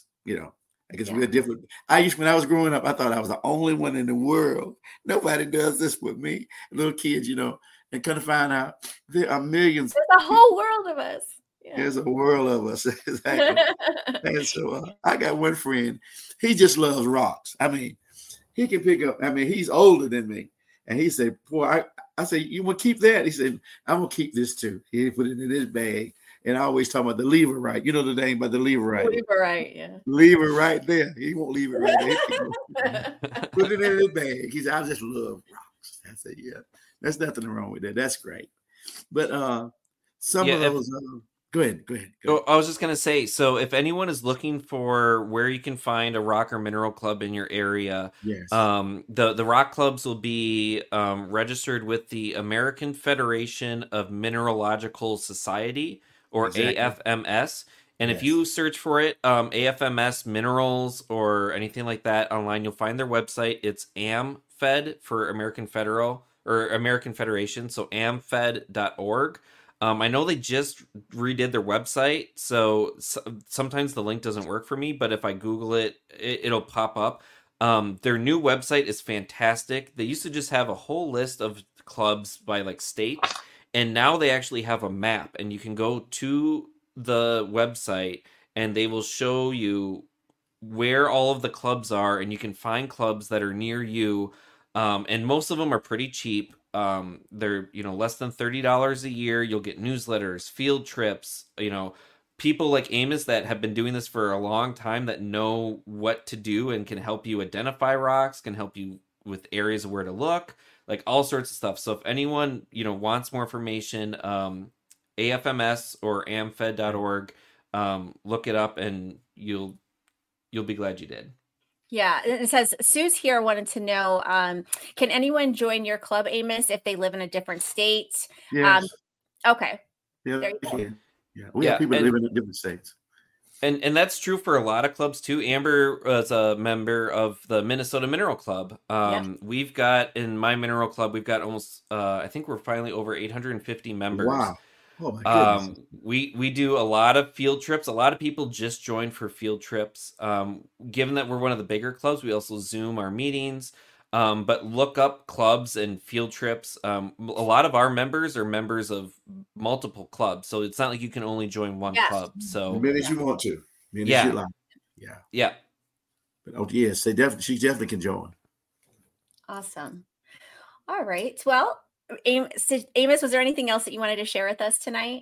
Speaker 3: I guess we're different. When I was growing up, I thought I was the only one in the world. Nobody does this with me, little kids. And kind of find out there are millions.
Speaker 1: There's a whole world of us. Yeah.
Speaker 3: There's a world of us. Exactly. And so I got one friend. He just loves rocks. I mean, he can pick up. I mean, he's older than me, and he said, "Boy, I said, you want to keep that?" He said, "I'm gonna keep this too." He put it in his bag, and I always talk about the leverite. You know the name about the leverite.
Speaker 1: Leverite, yeah.
Speaker 3: Leave it right there. He won't leave it right there. Put it in his bag. He said, "I just love rocks." I said, "Yeah, there's nothing wrong with that. That's great." But some of those. Go ahead.
Speaker 2: Oh, I was just going to say, so if anyone is looking for where you can find a rock or mineral club in your area,
Speaker 3: yes.
Speaker 2: The rock clubs will be registered with the American Federation of Mineralogical Society, or AFMS. And if you search for it, AFMS minerals or anything like that online, you'll find their website. It's AmFed for American Federal or American Federation, so amfed.org. I know they just redid their website, so sometimes the link doesn't work for me, but if I Google it, it'll pop up. Their new website is fantastic. They used to just have a whole list of clubs by like state, and now they actually have a map, and you can go to the website and they will show you where all of the clubs are, and you can find clubs that are near you. And most of them are pretty cheap. They're less than $30 a year. You'll get newsletters, field trips, people like Amos that have been doing this for a long time that know what to do and can help you identify rocks, can help you with areas of where to look, like all sorts of stuff. So if anyone wants more information, AFMS or amfed.org, look it up and you'll be glad you did.
Speaker 1: Yeah, it says Sue's here wanted to know, can anyone join your club, Amos, if they live in a different state?
Speaker 3: Yes.
Speaker 1: Okay.
Speaker 3: Yeah,
Speaker 1: there you go.
Speaker 3: Yeah, we have people living in different states.
Speaker 2: And that's true for a lot of clubs too. Amber was a member of the Minnesota Mineral Club. We've got in my mineral club, we've got almost I think we're finally over 850 members.
Speaker 3: Wow. Oh my goodness.
Speaker 2: We do a lot of field trips. A lot of people just join for field trips. Given that we're one of the bigger clubs, we also Zoom our meetings. But look up clubs and field trips. A lot of our members are members of multiple clubs, so it's not like you can only join one club. So
Speaker 3: as many as you want to. As you like.
Speaker 2: Yeah.
Speaker 3: But yes, she definitely can join.
Speaker 1: Awesome. All right. Well, Amos, was there anything else that you wanted to share with us tonight?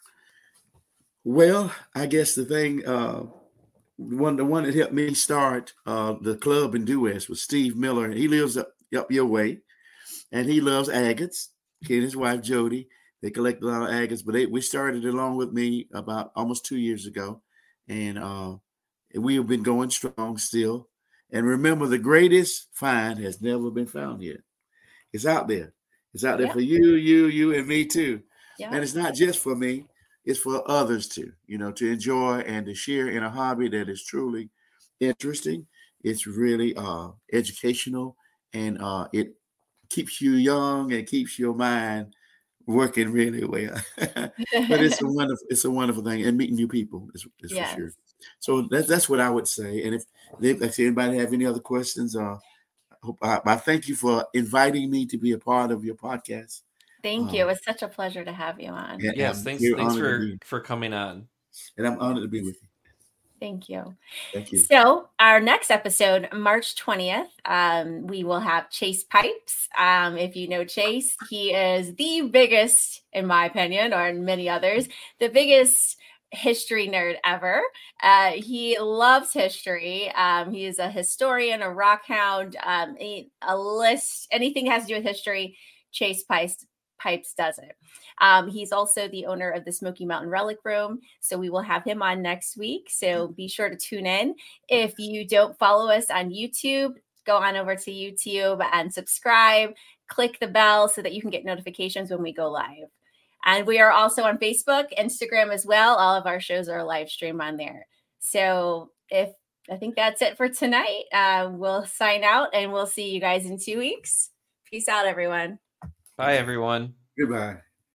Speaker 3: Well, I guess the thing, the one that helped me start the club in Dewes was Steve Miller. He lives up your way, and he loves agates. He and his wife Jody, they collect a lot of agates. But we started along with me about almost 2 years ago, and we have been going strong still. And remember, the greatest find has never been found yet. It's out there. It's out there for you, and me too. Yeah. And it's not just for me. It's for others too, to enjoy and to share in a hobby that is truly interesting. It's really educational, and it
Speaker 5: keeps you young and keeps your mind working really well. But it's a wonderful thing, and meeting new people is
Speaker 1: Yes.
Speaker 5: for sure. So that's what I would say. And if anybody have any other questions, I thank you for inviting me to be a part of your podcast.
Speaker 1: Thank you. It was such a pleasure to have you on.
Speaker 5: And
Speaker 2: Yes,
Speaker 5: I'm
Speaker 2: thanks
Speaker 5: very honored
Speaker 2: for coming on.
Speaker 5: and I'm honored to be with you.
Speaker 1: Thank you.
Speaker 5: Thank you.
Speaker 1: So our next episode, March 20th, we will have Chase Pipes. If you know Chase, he is the biggest, in my opinion, or in many others, the biggest history nerd ever. He loves history. He is a historian, a rock hound, a list, anything has to do with history, Chase Pipes does it. He's also the owner of the Smoky Mountain Relic Room. So we will have him on next week. So be sure to tune in. If you don't follow us on YouTube, go on over to YouTube and subscribe, click the bell so that you can get notifications when we go live. And we are also on Facebook, Instagram as well. All of our shows are live stream on there. So I think that's it for tonight. We'll sign out and we'll see you guys in 2 weeks. Peace out, everyone.
Speaker 2: Bye, everyone.
Speaker 5: Goodbye.